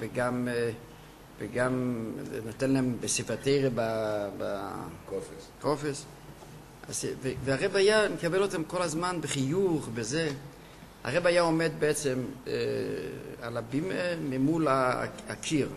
וגם נותן להם בספרתירה בקופס. והרב היה מקבל אותם כל הזמן בחיוך, בזה. הרב היה עומד בעצם על הבימה ממול הקיר.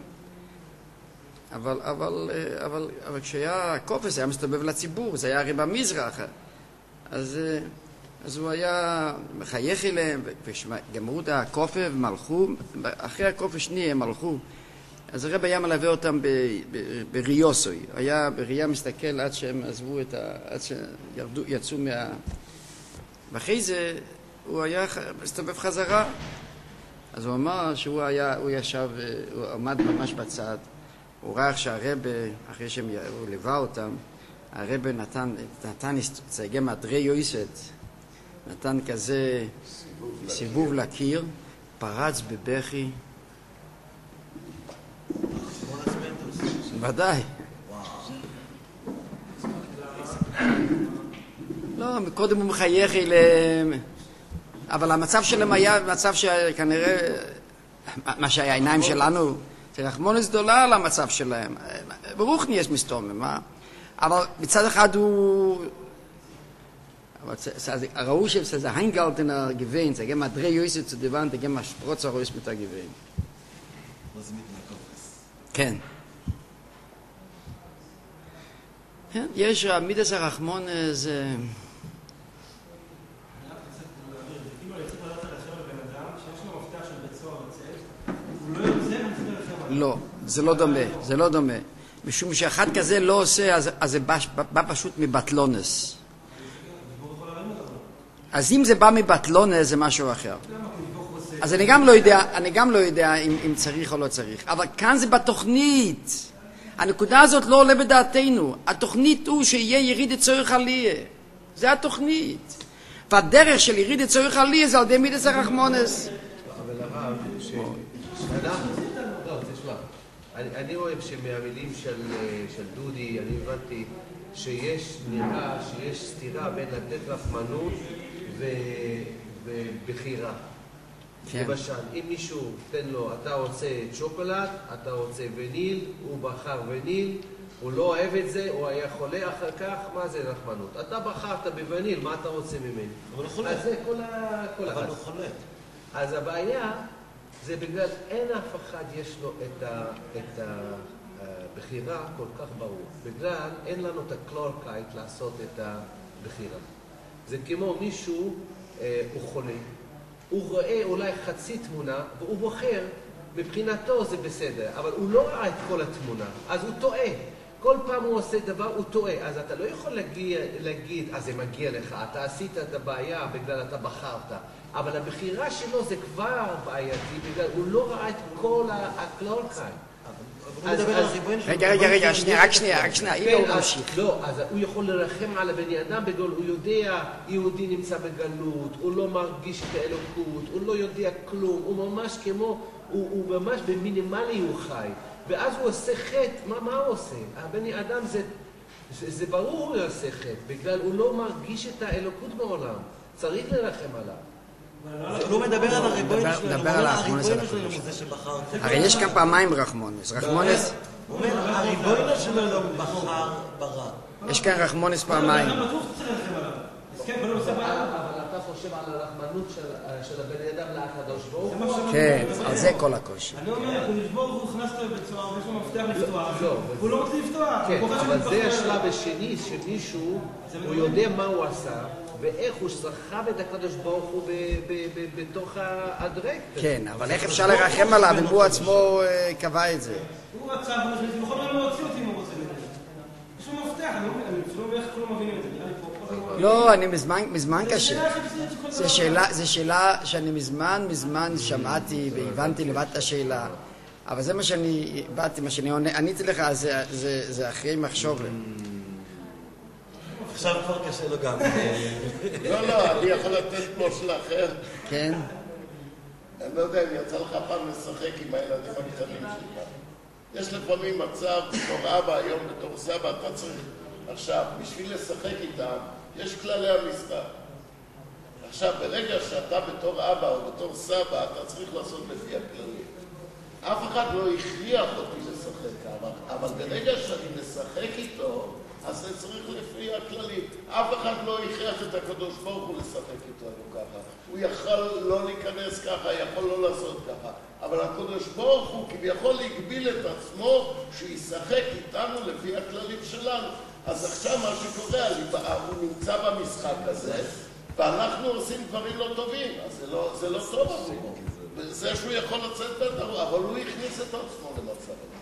אבל כשהיה הקופס היה מסתובב לציבור, זה היה הרי במזרח. אז הוא היה מחייך אליהם, וגמרו את הקופה ומלכו, אחרי הקופה שני הם הלכו. אז הרב היה מלווה אותם בריוסוי. היה בראייה מסתכל עד שהם עזבו עד שיצאו ואחרי זה הוא היה מסתובב חזרה. אז הוא אמר הוא ישב, הוא עמד ממש בצד. הוא ראה שהרב, אחרי שהוא ליווה אותם, הרב נתן צייגי מדרי יויסט, נתן כזה סיבוב לקיר, פרץ בבכי. ודאי. לא, קודם הוא מחייך אליהם, אבל המצב שלהם היה מצב שכנראה, מה שהיה העיניים שלנו, זה רחמונס גדולה על המצב שלהם. ברוך נהיה מסתומם, אבל מצד אחד הוא... ראו שזה היינגלטנר גווין, זה גם מדרי יויסט zu die Wand, גם השפרוץ הרויס mit der גווין. כן. יש מידס הרחמון זה... לא, זה לא דומה, זה לא דומה. משום שאחד כזה לא עושה, אז זה בא פשוט מבטלונס. אז אם זה בא מבטלונס זה משהו אחר. אז אני גם לא יודע אם צריך או לא צריך. אבל כאן זה בתוכנית. הנקודה הזאת לא עולה בדעתנו. התוכנית הוא שיהיה יריד צורך עליה. זה התוכנית. והדרך של יריד צורך עליה זה על ידי מידס הרחמונס. אבל הרב, אני אוהב שמהמילים של דודי, אני הבנתי נראה שיש סתירה בין לתת רחמנות ובחירה. למשל, אם מישהו תן לו, אתה רוצה שוקולד, אתה רוצה וניל, הוא בחר וניל, הוא לא אוהב את זה, הוא היה חולה אחר כך, מה זה רחמנות? אתה בחרת בווניל, מה אתה רוצה ממני? אבל הוא חולה. אז זה כל אבל הוא חולה. אז הבעיה זה בגלל אין אף אחד יש לו את הבחירה כל כך ברור. בגלל אין לנו את הקלורקייט לעשות את הבחירה. זה כמו מישהו, הוא חולה. הוא רואה אולי חצי תמונה, והוא בוחר, מבחינתו זה בסדר, אבל הוא לא ראה את כל התמונה, אז הוא טועה. כל פעם הוא עושה דבר, הוא טועה. אז אתה לא יכול להגיד, אז זה מגיע לך, אתה עשית את הבעיה בגלל אתה בחרת. אבל הבחירה שלו זה כבר בעייתי, בגלל הוא לא ראה את כל הקלורקיים. רגע, רק שנייה, הנה הוא ממשיך. לא, אז הוא יכול לרחם על הבני אדם בגלל, הוא יודע, יהודי נמצא בגלות, הוא לא מרגיש את האלוקות, הוא לא יודע כלום, הוא ממש כמו, הוא ממש במינימלי הוא חי. ואז הוא עושה חטא, מה הוא עושה? הבני אדם זה ברור הוא עושה חטא, בגלל הוא לא מרגיש את האלוקות בעולם. צריך לרחם עליו. הוא לא מדבר על הריבונו שלנו, מדבר על הרחמונס על שלנו זה שבחר. הרי יש כאן פעמיים רחמונס. רחמונס, הוא אומר, הריבונו שלנו לא בחר ברע. יש כאן רחמונס פעמיים. אבל אתה חושב על הרחמנות של הבני אדם לקדוש ברוך הוא? כן, על זה כל הקושי. אני אומר, הוא נשבור והוא הכנס לו בבית סוהר, ויש לו מפתח לפתוח, והוא לא רוצה לפתוח. כן, אבל זה השלב השני שמישהו, הוא יודע מה הוא עשה, ואיך הוא סחב את הקדוש ברוך הוא בתוך הדרק. כן, אבל איך אפשר לרחם עליו אם הוא עצמו קבע את זה? הוא רצה, הוא יכול גם להוציא אותי אם הוא רוצה. יש לו מפתח, אני לא מבין איך כולם מבינים את זה. לא, אני מזמן קשה. זו שאלה שאני מזמן שמעתי והבנתי לבד את השאלה. אבל זה מה שאני באתי, מה שאני עניתי לך, זה אחרי מחשוב. עכשיו כבר קשה לו גם. לא, אני יכול לתת משהו אחר. כן. אני לא יודע אם יצא לך פעם לשחק עם הילדים הקטנים שלך. יש לפעמים מצב, בתור אבא, היום בתור סבא, אתה צריך... עכשיו, בשביל לשחק איתם, יש כללי המשחק. עכשיו, ברגע שאתה בתור אבא או בתור סבא, אתה צריך לעשות לפי הכללים. אף אחד לא הכריח אותי לשחק, אבל ברגע שאני משחק איתו, אז זה צריך לפי הכללים. אף אחד לא הכריח את הקדוש ברוך הוא לשחק איתנו ככה. הוא יכול לא להיכנס ככה, יכול לא לעשות ככה. אבל הקדוש ברוך הוא כביכול הגביל את עצמו שישחק איתנו לפי הכללים שלנו. אז עכשיו מה שקורה, הוא נמצא במשחק הזה, ואנחנו עושים דברים לא טובים, אז זה לא טוב עבורו. זה שהוא יכול לצאת בטח, אבל הוא הכניס את עצמו למצב הזה.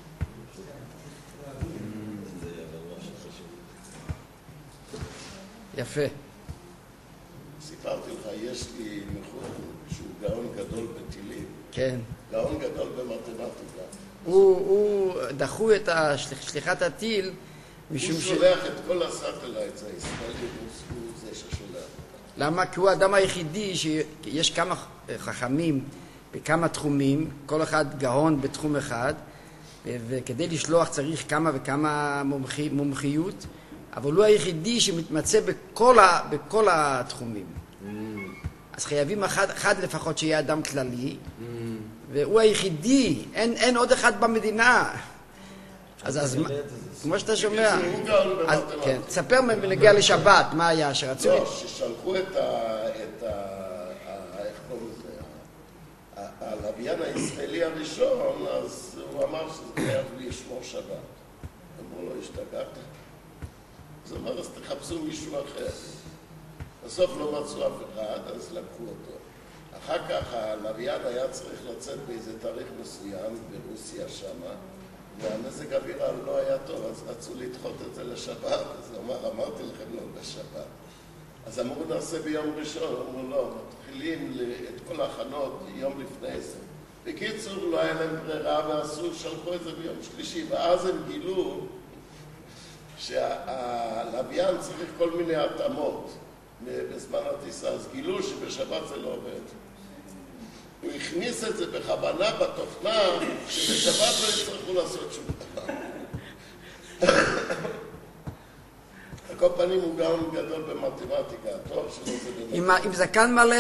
יפה. סיפרתי לך, יש לי מחור שהוא גאון גדול בטילים. כן. גאון גדול במתמטיקה. הוא דחו את שליחת הטיל הוא שולח את כל הסטלייטס הישראלים, הוא זה ששולח. למה? כי הוא האדם היחידי שיש כמה חכמים בכמה תחומים, כל אחד גאון בתחום אחד, וכדי לשלוח צריך כמה וכמה מומחיות, אבל הוא היחידי שמתמצא בכל התחומים. אז חייבים אחד לפחות שיהיה אדם כללי, והוא היחידי, אין עוד אחד במדינה. אז כמו שאתה שומע, כן, תספר מנגיע לשבת, מה היה שרצו? לא, ששלחו את איך קוראים לזה, הלוויין הישראלי הראשון, אז הוא אמר שזה חייב לשמור שבת. אמרו לו, השתגעת? אז הוא אמר, אז תחפשו מישהו אחר. בסוף לא מצאו אף אחד, אז לקחו אותו. אחר כך הלוויין היה צריך לצאת באיזה תאריך מסוים ברוסיה שמה, והמזג האוויר לא היה טוב, אז רצו לדחות את זה לשבת, אז הוא אמר, אמרתי לכם לא בשבת. אז אמרו, נעשה ביום ראשון, אמרו, לא, מתחילים את כל ההכנות יום לפני זה. בקיצור, לא היה להם ברירה, ועשו, שלחו את זה ביום שלישי, ואז הם גילו שהלוויין צריך כל מיני התאמות בזמן הטיסה, אז גילו שבשבת זה לא עובד. הוא הכניס את זה בכוונה בתוכנה, שבשבת לא יצטרכו לעשות שום דבר. על כל פנים הוא גאון גדול במתמטיקה, התואר שלו זה במתמטיקה. עם זקן מלא.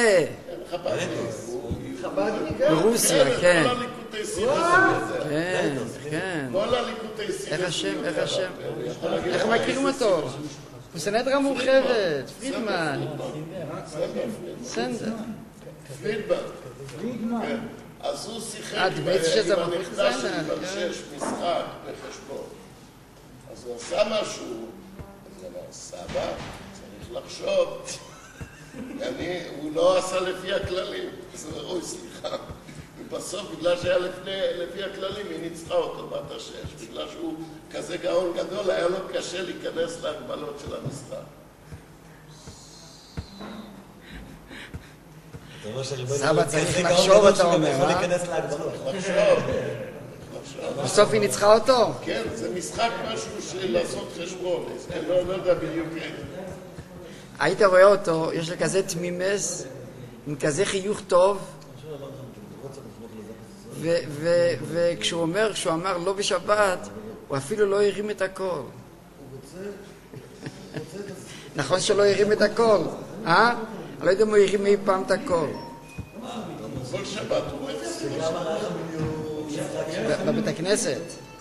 חב"דניק. ברוסיה, כן. כל הליקוטי שיחה זה. כן, כן. כל הליקוטי שיחה. איך השם? איך מכירים אותו? הוא סנהדרין המורחבת, פרידמן. סנדר. פרידמן. אז הוא שיחק עם הנכדה שלי במשש משחק בחשבון. אז הוא עשה משהו, אז הוא אמר, סבא, צריך לחשוב. הוא לא עשה לפי הכללים. אז הוא אומר, אוי, סליחה. בסוף, בגלל שהיה לפי הכללים, היא ניצחה אותו בת השש. בגלל שהוא כזה גאון גדול, היה לו קשה להיכנס להגבלות של המשחק. סבא צריך לחשוב, אתה אומר, לחשוב. בסוף היא ניצחה אותו? כן, זה משחק משהו של לעשות חשבון. אני לא יודע בדיוק איך. היית רואה אותו, יש לו כזה תמימס, עם כזה חיוך טוב, וכשהוא אמר לא בשבת, הוא אפילו לא הרים את הכל. נכון שלא הרים את הכל, אה? אני לא יודע אם הוא הרים אי פעם את הכל. כל שבת הוא בבית הכנסת.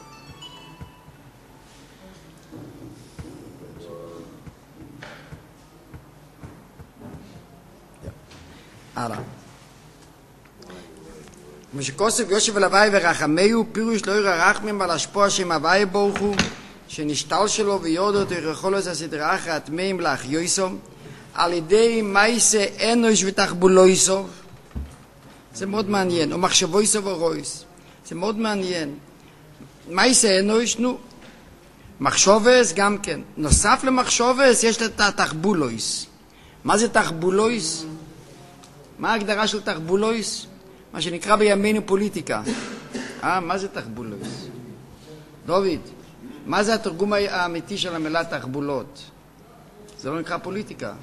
הלאה. משכוסף יושב אל הוואי ורחמהו פירוש לא ירא רחמים על השפוע שם הוואי ברוך הוא שנשתל שלו ויודו אותו ירחול את הסדרה אחרי התמאים להחיוסו על ידי מייסה אנוש ותחבולויסו. זה מאוד מעניין. או מחשבויסו ורויס. זה מאוד מעניין. מייסה אנוש, נו. מחשובס גם כן. נוסף למחשובס יש את התחבולויס. מה זה תחבולויס? מה ההגדרה של תחבולויס? מה שנקרא בימינו פוליטיקה. מה זה תחבולויס? דוד, מה זה התרגום האמיתי של המילה תחבולות? זה לא נקרא פוליטיקה.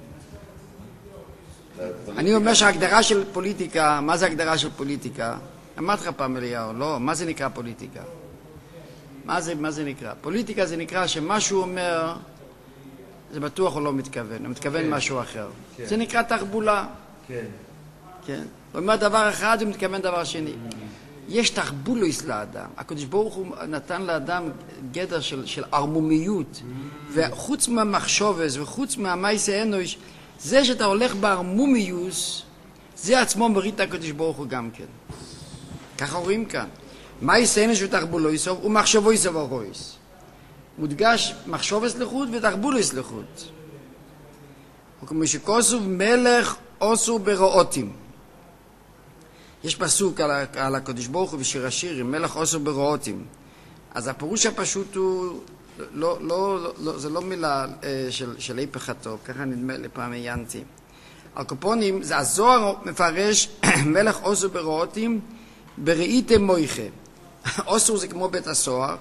אני אומר שההגדרה של פוליטיקה, מה זה הגדרה של פוליטיקה? אמרת לך פעם אליהו, לא, מה זה נקרא פוליטיקה? מה זה נקרא? פוליטיקה זה נקרא שמה שהוא אומר, זה בטוח הוא לא מתכוון, הוא מתכוון משהו אחר. זה נקרא תחבולה. כן. כן. הוא אומר דבר אחד, הוא מתכוון דבר שני. יש תחבולויס לאדם. הקדוש ברוך הוא נתן לאדם גדר של ערמומיות. וחוץ מהמחשובס וחוץ מהמייסה אנוש, זה שאתה הולך בערמומיוס, זה עצמו מרית הקדוש ברוך הוא גם כן. ככה רואים כאן. מייסה אנוש ותחבולויס ומחשבויס ורויס. מודגש מחשובס לחוד ותחבולויס לחוד. וכמו שכוסוב מלך עושו ברעותים. יש פסוק על הקדוש ברוך הוא בשיר השירים, מלך עושו ברעותים. אז הפירוש הפשוט הוא, זה לא מילה של היפך הטוב, ככה נדמה לפעם עיינתי. הקופונים, זה הזוהר מפרש מלך עושו ברעותים בראיתם מויכה. עושו זה כמו בית הסוהר.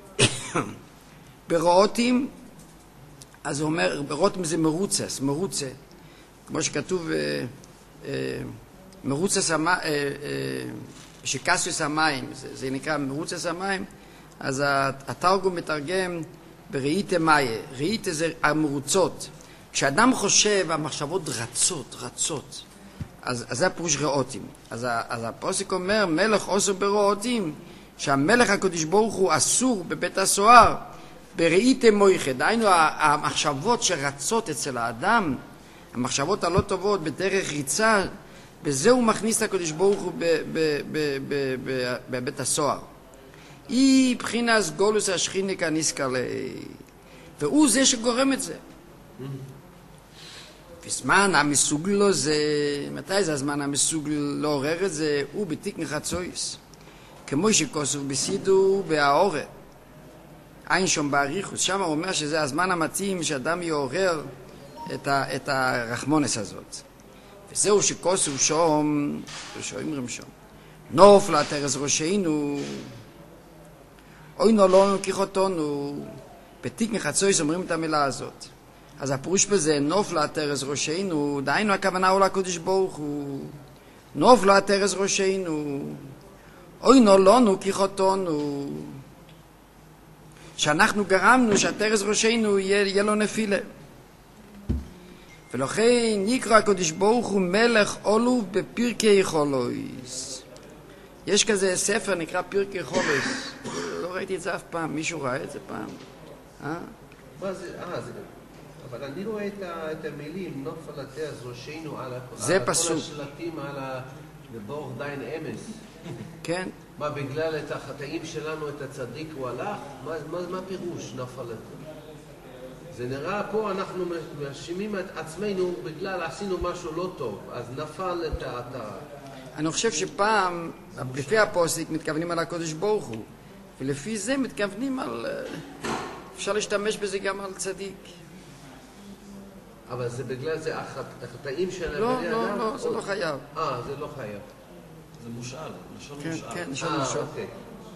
ברעותים, אז הוא אומר, ברעותים זה מרוצה. כמו שכתוב, מרוצס המים, שקסיוס המים, זה נקרא מרוצס המים, אז התרגום מתרגם בראיתה מאיה. ראיתה זה המרוצות. כשאדם חושב, המחשבות רצות. אז זה הפירוש רעותים. אז הפוסק אומר, מלך עושו ברעותים, שהמלך הקדוש ברוך הוא אסור בבית הסוהר, בראיתה מויכה. דהיינו, המחשבות שרצות אצל האדם, המחשבות הלא טובות בדרך ריצה, בזה הוא מכניס את הקדוש ברוך הוא בבית הסוהר. אי בחינס גולוס השכינה כניסקה והוא זה שגורם את זה. בזמן המסוג לו זה, מתי זה הזמן המסוג לא עורר את זה? הוא בתיק נחצויס. כמו שכוסוב בסידו בהעורר. אין שום בעריכוס. שם הוא אומר שזה הזמן המתאים שאדם יעורר את הרחמונס הזאת. וזהו שכוסו שום, שאומרים שום. נוף לתרס ראשינו, אוי נולונו כיחותונו, בתיק מחצויס אומרים את המילה הזאת. אז הפירוש בזה, נוף לתרס ראשינו, דהיינו הכוונה הוא לקודש ברוך הוא. נוף לתרס ראשינו, אוי נולונו כיחותונו. שאנחנו גרמנו שהתרס ראשינו יהיה לו נפילה. ולכן נקרא הקדוש ברוך הוא מלך עולוב בפרקי חולויס. יש כזה ספר נקרא פרקי חולויס. לא ראיתי את זה אף פעם. מישהו ראה את זה פעם? מה זה? אבל אני רואה את המילים נוף על התרס ראשינו על זה פסוק. כל השלטים על ברוך דיין אמס. כן. מה, בגלל את החטאים שלנו את הצדיק הוא הלך? מה פירוש נוף על התרס? זה נראה פה אנחנו מאשימים את עצמנו בגלל עשינו משהו לא טוב, אז נפל את האתר. אני חושב שפעם, לפי הפוסק, מתכוונים על הקודש ברוך הוא, ולפי זה מתכוונים על... אפשר להשתמש בזה גם על צדיק. אבל זה בגלל זה החטאים של לא, הבני לא, אדם? לא, זה לא חייב. זה לא חייב. זה מושאל, לשון כן, מושאל. כן, לשון מושאל. אוקיי.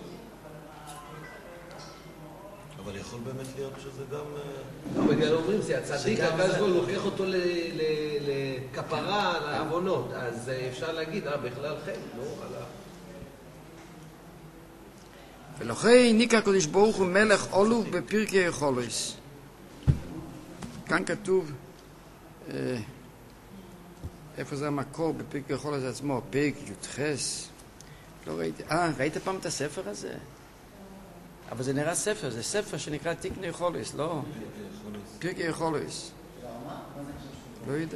אבל יכול באמת להיות שזה גם... אבל אומרים, זה הצדיק, שגם הקדוש זה- ברוך הוא לוקח אותו לכפרה, לעוונות. אז אפשר להגיד, בכלל חטא, לא? ולכן נקרא הקדוש ברוך הוא מלך עולוב בפרקי חולוס. כאן כתוב, איפה זה המקור בפרקי חולוס עצמו? פרק י"ח. לא ראיתי. ראית פעם את הספר הזה? אבל זה נראה ספר, זה ספר שנקרא תקני חולוס, לא? פרקי חולוס. לא יודע.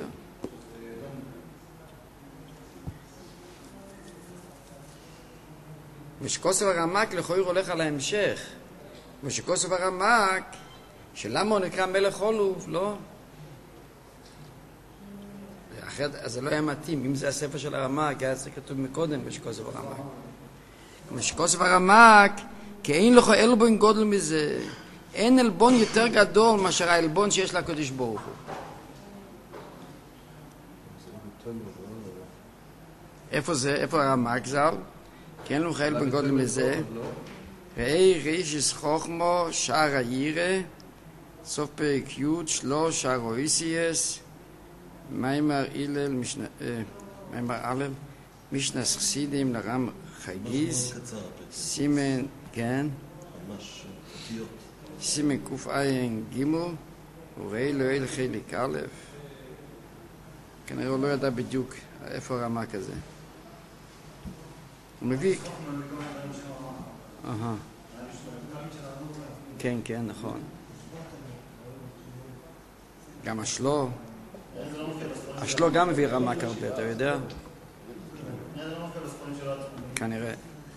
ושכוסף הרמק לכאורה הולך על ההמשך. ושכוסף הרמק, שלמה הוא נקרא מלך עולוב, לא? אחרת, אז זה לא היה מתאים. אם זה הספר של הרמק, היה צריך כתוב מקודם ושכוסף הרמק. ושכוסף הרמק, כי אין לך אלבון גודל מזה. אין אלבון יותר גדול מאשר האלבון שיש לקדוש ברוך הוא. איפה זה? איפה הרמק ז"ל? כי אין לך אלבון גודל מזה. ראי ריש חוכמו שער הירא, סוף פרק י' שלוש שער אויסיאס, מיימר הלל, מיימר א', משנס חסידים לרם חגיז, קצר, סימן, כן, ממש אותיות. סימן קע"ג, וראי לא אל חלק א', כנראה הוא לא ידע בדיוק איפה הרמק הזה. הוא מביא... כן, כן, נכון. גם השלו. השלו גם מביא רמק הרבה, אתה יודע? כנראה.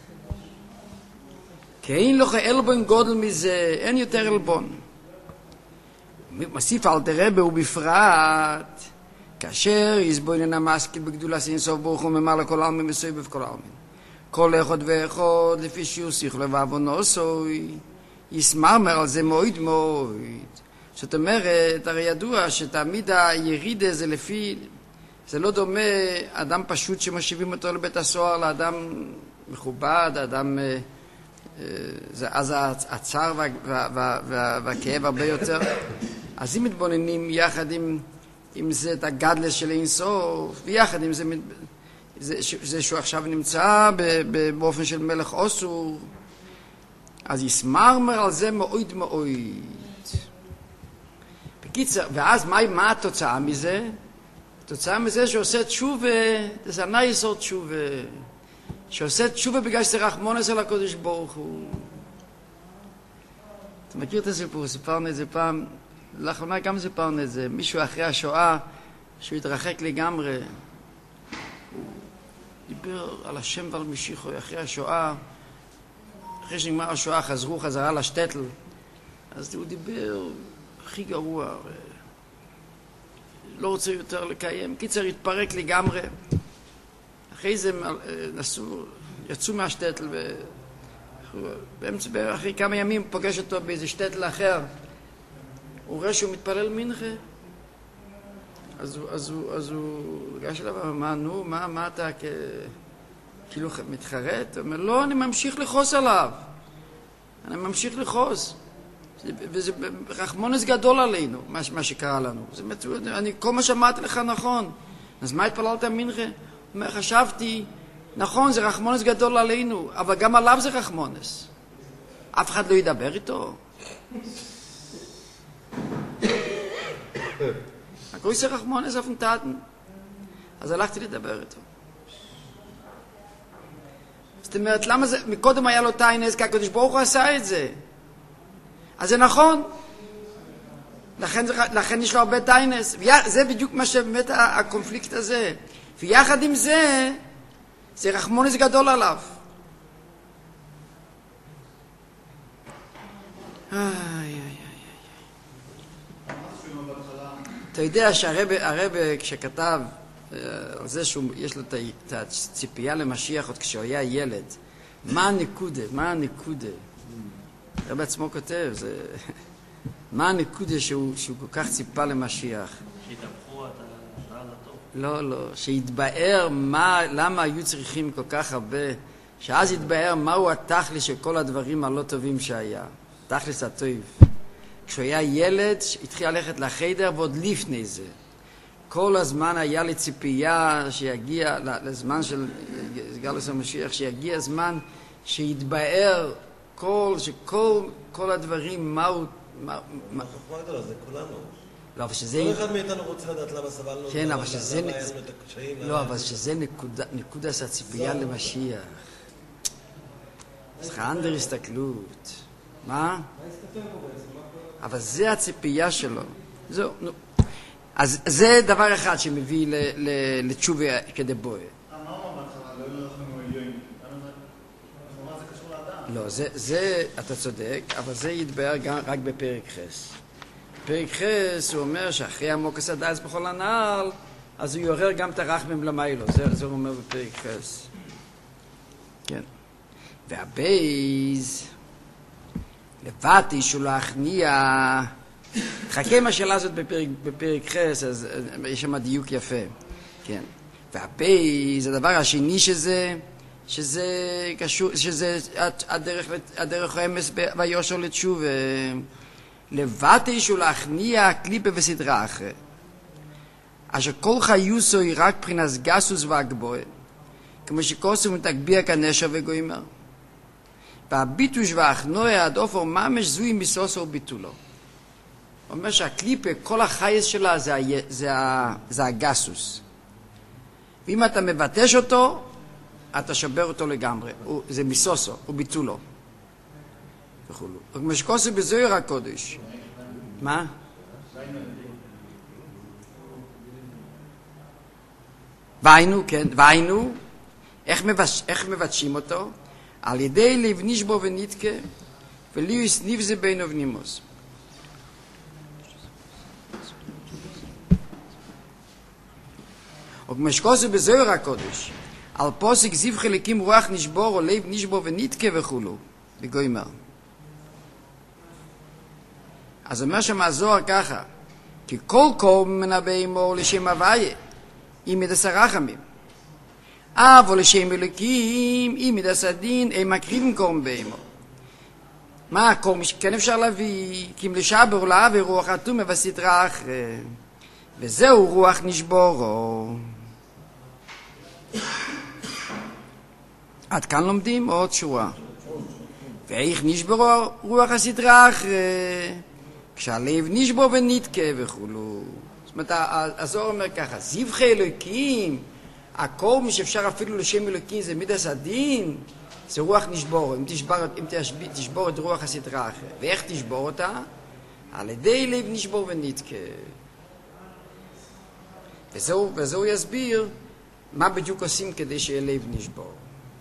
כי אין לך אלבון גודל מזה, אין יותר אלבון. מוסיף אל תרבה ובפרט, כאשר יסבוינן המשכיל בגדולה אין סוף ברוך הוא ממלא כל עלמין מסובב כל עלמין. כל אחד ואחד לפי שיעור שכלו ועוונותיו יסמרמר על זה מאוד מאוד. זאת אומרת, הרי ידוע שתמיד הירידה זה לפי, זה לא דומה אדם פשוט שמשיבים אותו לבית הסוהר לאדם מכובד, אדם, אז הצער והכאב הרבה יותר. אז אם מתבוננים יחד עם זה את הגדלס של אינסוף, ויחד עם זה שהוא עכשיו נמצא באופן של מלך אוסור, אז יסמרמר על זה מאוד מאוד. בקיצר, ואז מה התוצאה מזה? התוצאה מזה שעושה תשובה, זה נייסור תשובה, שעושה תשובה בגלל שזה רחמונס על הקדוש ברוך הוא. אתה מכיר את הסיפור? סיפרנו את זה פעם, לאחרונה גם סיפרנו את זה, מישהו אחרי השואה, שהוא התרחק לגמרי, דיבר על השם ועל משיחו אחרי השואה, אחרי שנגמר השואה חזרו חזרה לשטטל, אז הוא דיבר הכי גרוע, לא רוצה יותר לקיים, קיצר התפרק לגמרי. אחרי זה יצאו מהשטטל, אחרי כמה ימים פוגש אותו באיזה שטטל אחר, הוא רואה שהוא מתפלל מנחה, אז הוא גש אליו ואמר, נו, מה אתה כאילו מתחרט? הוא אומר, לא, אני ממשיך לחוס עליו. אני ממשיך לחוס. וזה רחמונס גדול עלינו, מה שקרה לנו. כל מה שמעתי לך נכון. אז מה התפללת מנחה? הוא אומר, חשבתי, נכון, זה רחמונס גדול עלינו, אבל גם עליו זה רחמונס. אף אחד לא ידבר איתו. הקרויסה רחמונס אף נתתן. אז הלכתי לדבר איתו. זאת אומרת, למה זה, מקודם היה לו טיינס, כי הקדוש ברוך הוא עשה את זה. אז זה נכון. לכן יש לו הרבה טיינס. זה בדיוק מה שבאמת הקונפליקט הזה. ויחד עם זה, זה רחמונס גדול עליו. אתה יודע שהרבא כשכתב על זה שיש לו את הציפייה למשיח עוד כשהוא היה ילד. מה הנקודה? מה הנקודה? הרב עצמו כותב, מה הנקודה שהוא כל כך ציפה למשיח? שיתמכו את השעה לטוב. לא, שיתבאר למה היו צריכים כל כך הרבה, שאז יתבאר מהו התכלס של כל הדברים הלא טובים שהיה, תכלס הטוב. כשהוא היה ילד, התחיל ללכת לחדר, ועוד לפני זה. כל הזמן היה לי ציפייה שיגיע לזמן של גלוס המשיח, שיגיע זמן שיתבאר כל הדברים, מהו... החוכמה גדולה, זה כולנו. לא, אבל שזה... כל אחד מאיתנו רוצה לדעת למה סבלנו, כן, אבל שזה... למה היה לנו את הקשיים. לא, אבל שזה נקודה של הציפייה למשיח. זה אנדר הסתכלות. מה? אבל זה הציפייה שלו. זהו, נו. אז זה דבר אחד שמביא לתשובה כדבויה. מה הוא אמר בהתחלה? לא אנחנו עליונים. מה זה קשור לאדם? לא, זה, אתה צודק, אבל זה יתבאר רק בפרק חס. בפרק חס הוא אומר שאחרי המוקס הדייס בכל הנעל, אז הוא יורר גם את הרחמים למיילו. זה הוא אומר בפרק חס. כן. והבייז, לבטי שהוא להכניע, תחכה עם השאלה הזאת בפרק חס, אז יש שם דיוק יפה. כן. והבייז, הדבר השני שזה קשור, שזה הדרך האמס ויושר לתשוב, לבטי שהוא להכניע קליפה וסדרה אחרי. אשר כל חיוסו היא רק מבחינת גסוס והגבוה, כמו שכוסו מתגביע כנשר וגוימר. והביטוש והאחנוע עד אופר ממש זוי מסוסו וביטולו. הוא אומר שהקליפה, כל החייס שלה זה הגסוס. ואם אתה מבטש אותו, אתה שובר אותו לגמרי. זה מסוסו, הוא ביטולו. וכולו. כמו שכוסו בזוהר הקודש. מה? והיינו, כן, והיינו, איך מבטשים אותו? על ידי לבניש בו ונתקה, וליוס נבזה בין ובנימוס. וכמו שכוסו בזוהר הקודש, על פוסק זיו חלקים רוח נשבור, או לב נשבור ונתקה וכולו, בגוימר. אז אומר שם הזוהר ככה, כי כל קום מנבא אמור לשם הוויה, אם מידס הרחמים. אבל לשם אלוקים, אם מידס הדין, הם מקריבים קורם באמו. מה הקורם שכן אפשר להביא? כי אם לשבר להעביר רוח אטומה וסתרה אחרי. וזהו רוח נשבורו. עד כאן לומדים עוד שורה. ואיך נשברו רוח הסתרה אחרי? כשהלב נשבור ונתקה וכולו. זאת אומרת, הזוהר אומר ככה, זיווחי אלוקים, הקורם שאפשר אפילו לשם אלוקים זה מידס הדין, זה רוח נשבור, אם תשבור את רוח הסתרה אחרת. ואיך תשבור אותה? על ידי לב נשבור ונתקה. וזהו יסביר מה בדיוק עושים כדי שיהיה לב נשבור.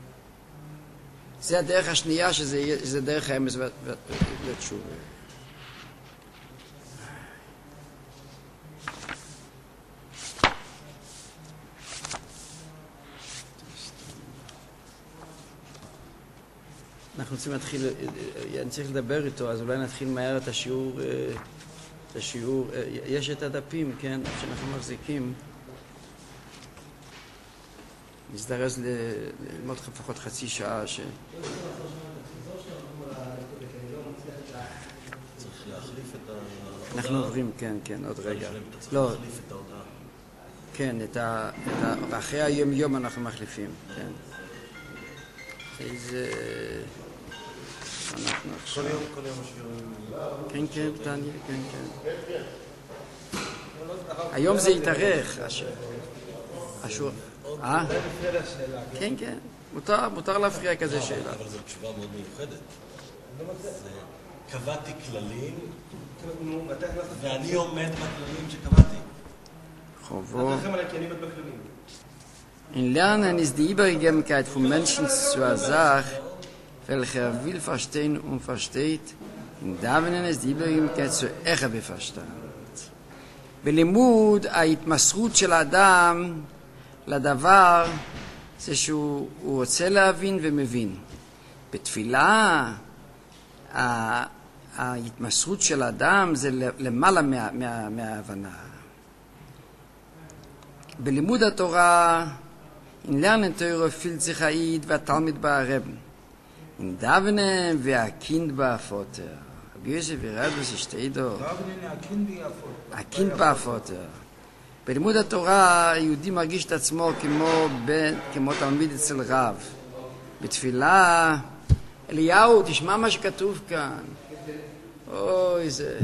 זה הדרך השנייה שזה דרך האמס ותשובה. אנחנו רוצים להתחיל, אני צריך לדבר איתו, אז אולי נתחיל מהר את השיעור, יש את הדפים, כן, שאנחנו מחזיקים. נזדרז ללמוד לפחות חצי שעה צריך להחליף את ההודעה. אנחנו עוברים, כן, עוד רגע. צריך לא, להחליף את ההודעה. כן, אחרי היום אנחנו מחליפים, כן. איזה... אנחנו עכשיו... כל יום השיעורים. כן, תניה, כן. היום זה יתארך, השיעור. כן, מותר להפריע כזה שאלה. אבל זו תשובה מאוד מיוחדת. קבעתי כללים, ואני עומד בכללים שקבעתי. חובו. לכם עליי, כי אני עומד בכללים. In Lernen ist die Übergegebenheit von Menschen zur Sache, welcher will verstehen und versteht, in Davenen ist die Übergegebenheit zu Eche beverstand. בלימוד ההתמסרות של האדם לדבר זה שהוא רוצה להבין ומבין. בתפילה ההתמסרות של האדם זה למעלה מההבנה. בלימוד התורה, in lernen Teure fühlt sich Haid והתלמיד בערב. in Davenen והkind באפוטר. Göse wie Rebus steht dort. הkind באפוטר. בלימוד התורה היהודי מרגיש את עצמו כמו תלמיד אצל רב. בתפילה, אליהו, תשמע מה שכתוב כאן. אוי זה.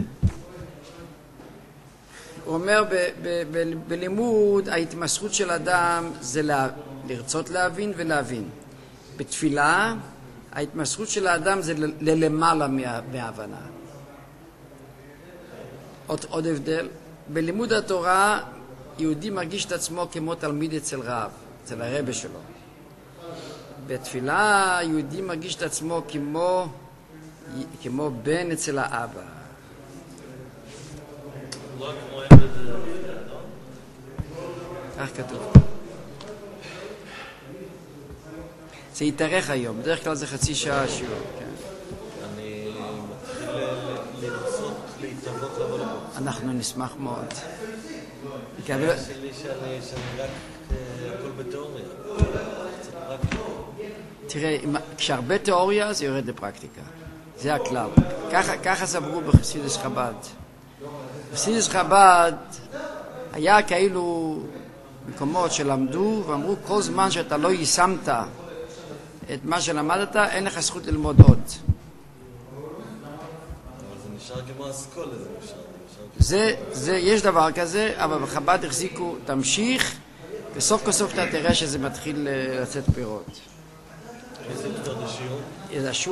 הוא אומר בלימוד ההתמסרות של אדם זה לרצות להבין ולהבין. בתפילה ההתמסרות של האדם זה ללמעלה מההבנה. עוד הבדל. בלימוד התורה יהודי מרגיש את עצמו כמו תלמיד אצל רב, אצל הרבא שלו. בתפילה יהודי מרגיש את עצמו כמו בן אצל האבא. כך כתוב. זה יתארך היום, בדרך כלל זה חצי שעה שיעור. אני מתחיל לנסות להתאבות לבוא לפה. אנחנו נשמח מאוד. הבעיה שלי שאני רק הכל בתיאוריה. תראה, כשהרבה תיאוריה זה יורד לפרקטיקה. זה הכלל. ככה סברו בחסידות חב"ד. בחסידות חב"ד היה כאילו מקומות שלמדו ואמרו כל זמן שאתה לא יישמת את מה שלמדת, אין לך זכות ללמוד עוד. אבל זה נשאר כמו אסכולה, יש דבר כזה, אבל בחב"ד החזיקו, תמשיך, וסוף כל סוף אתה תראה שזה מתחיל לצאת פירות. איזה תודה שיעור?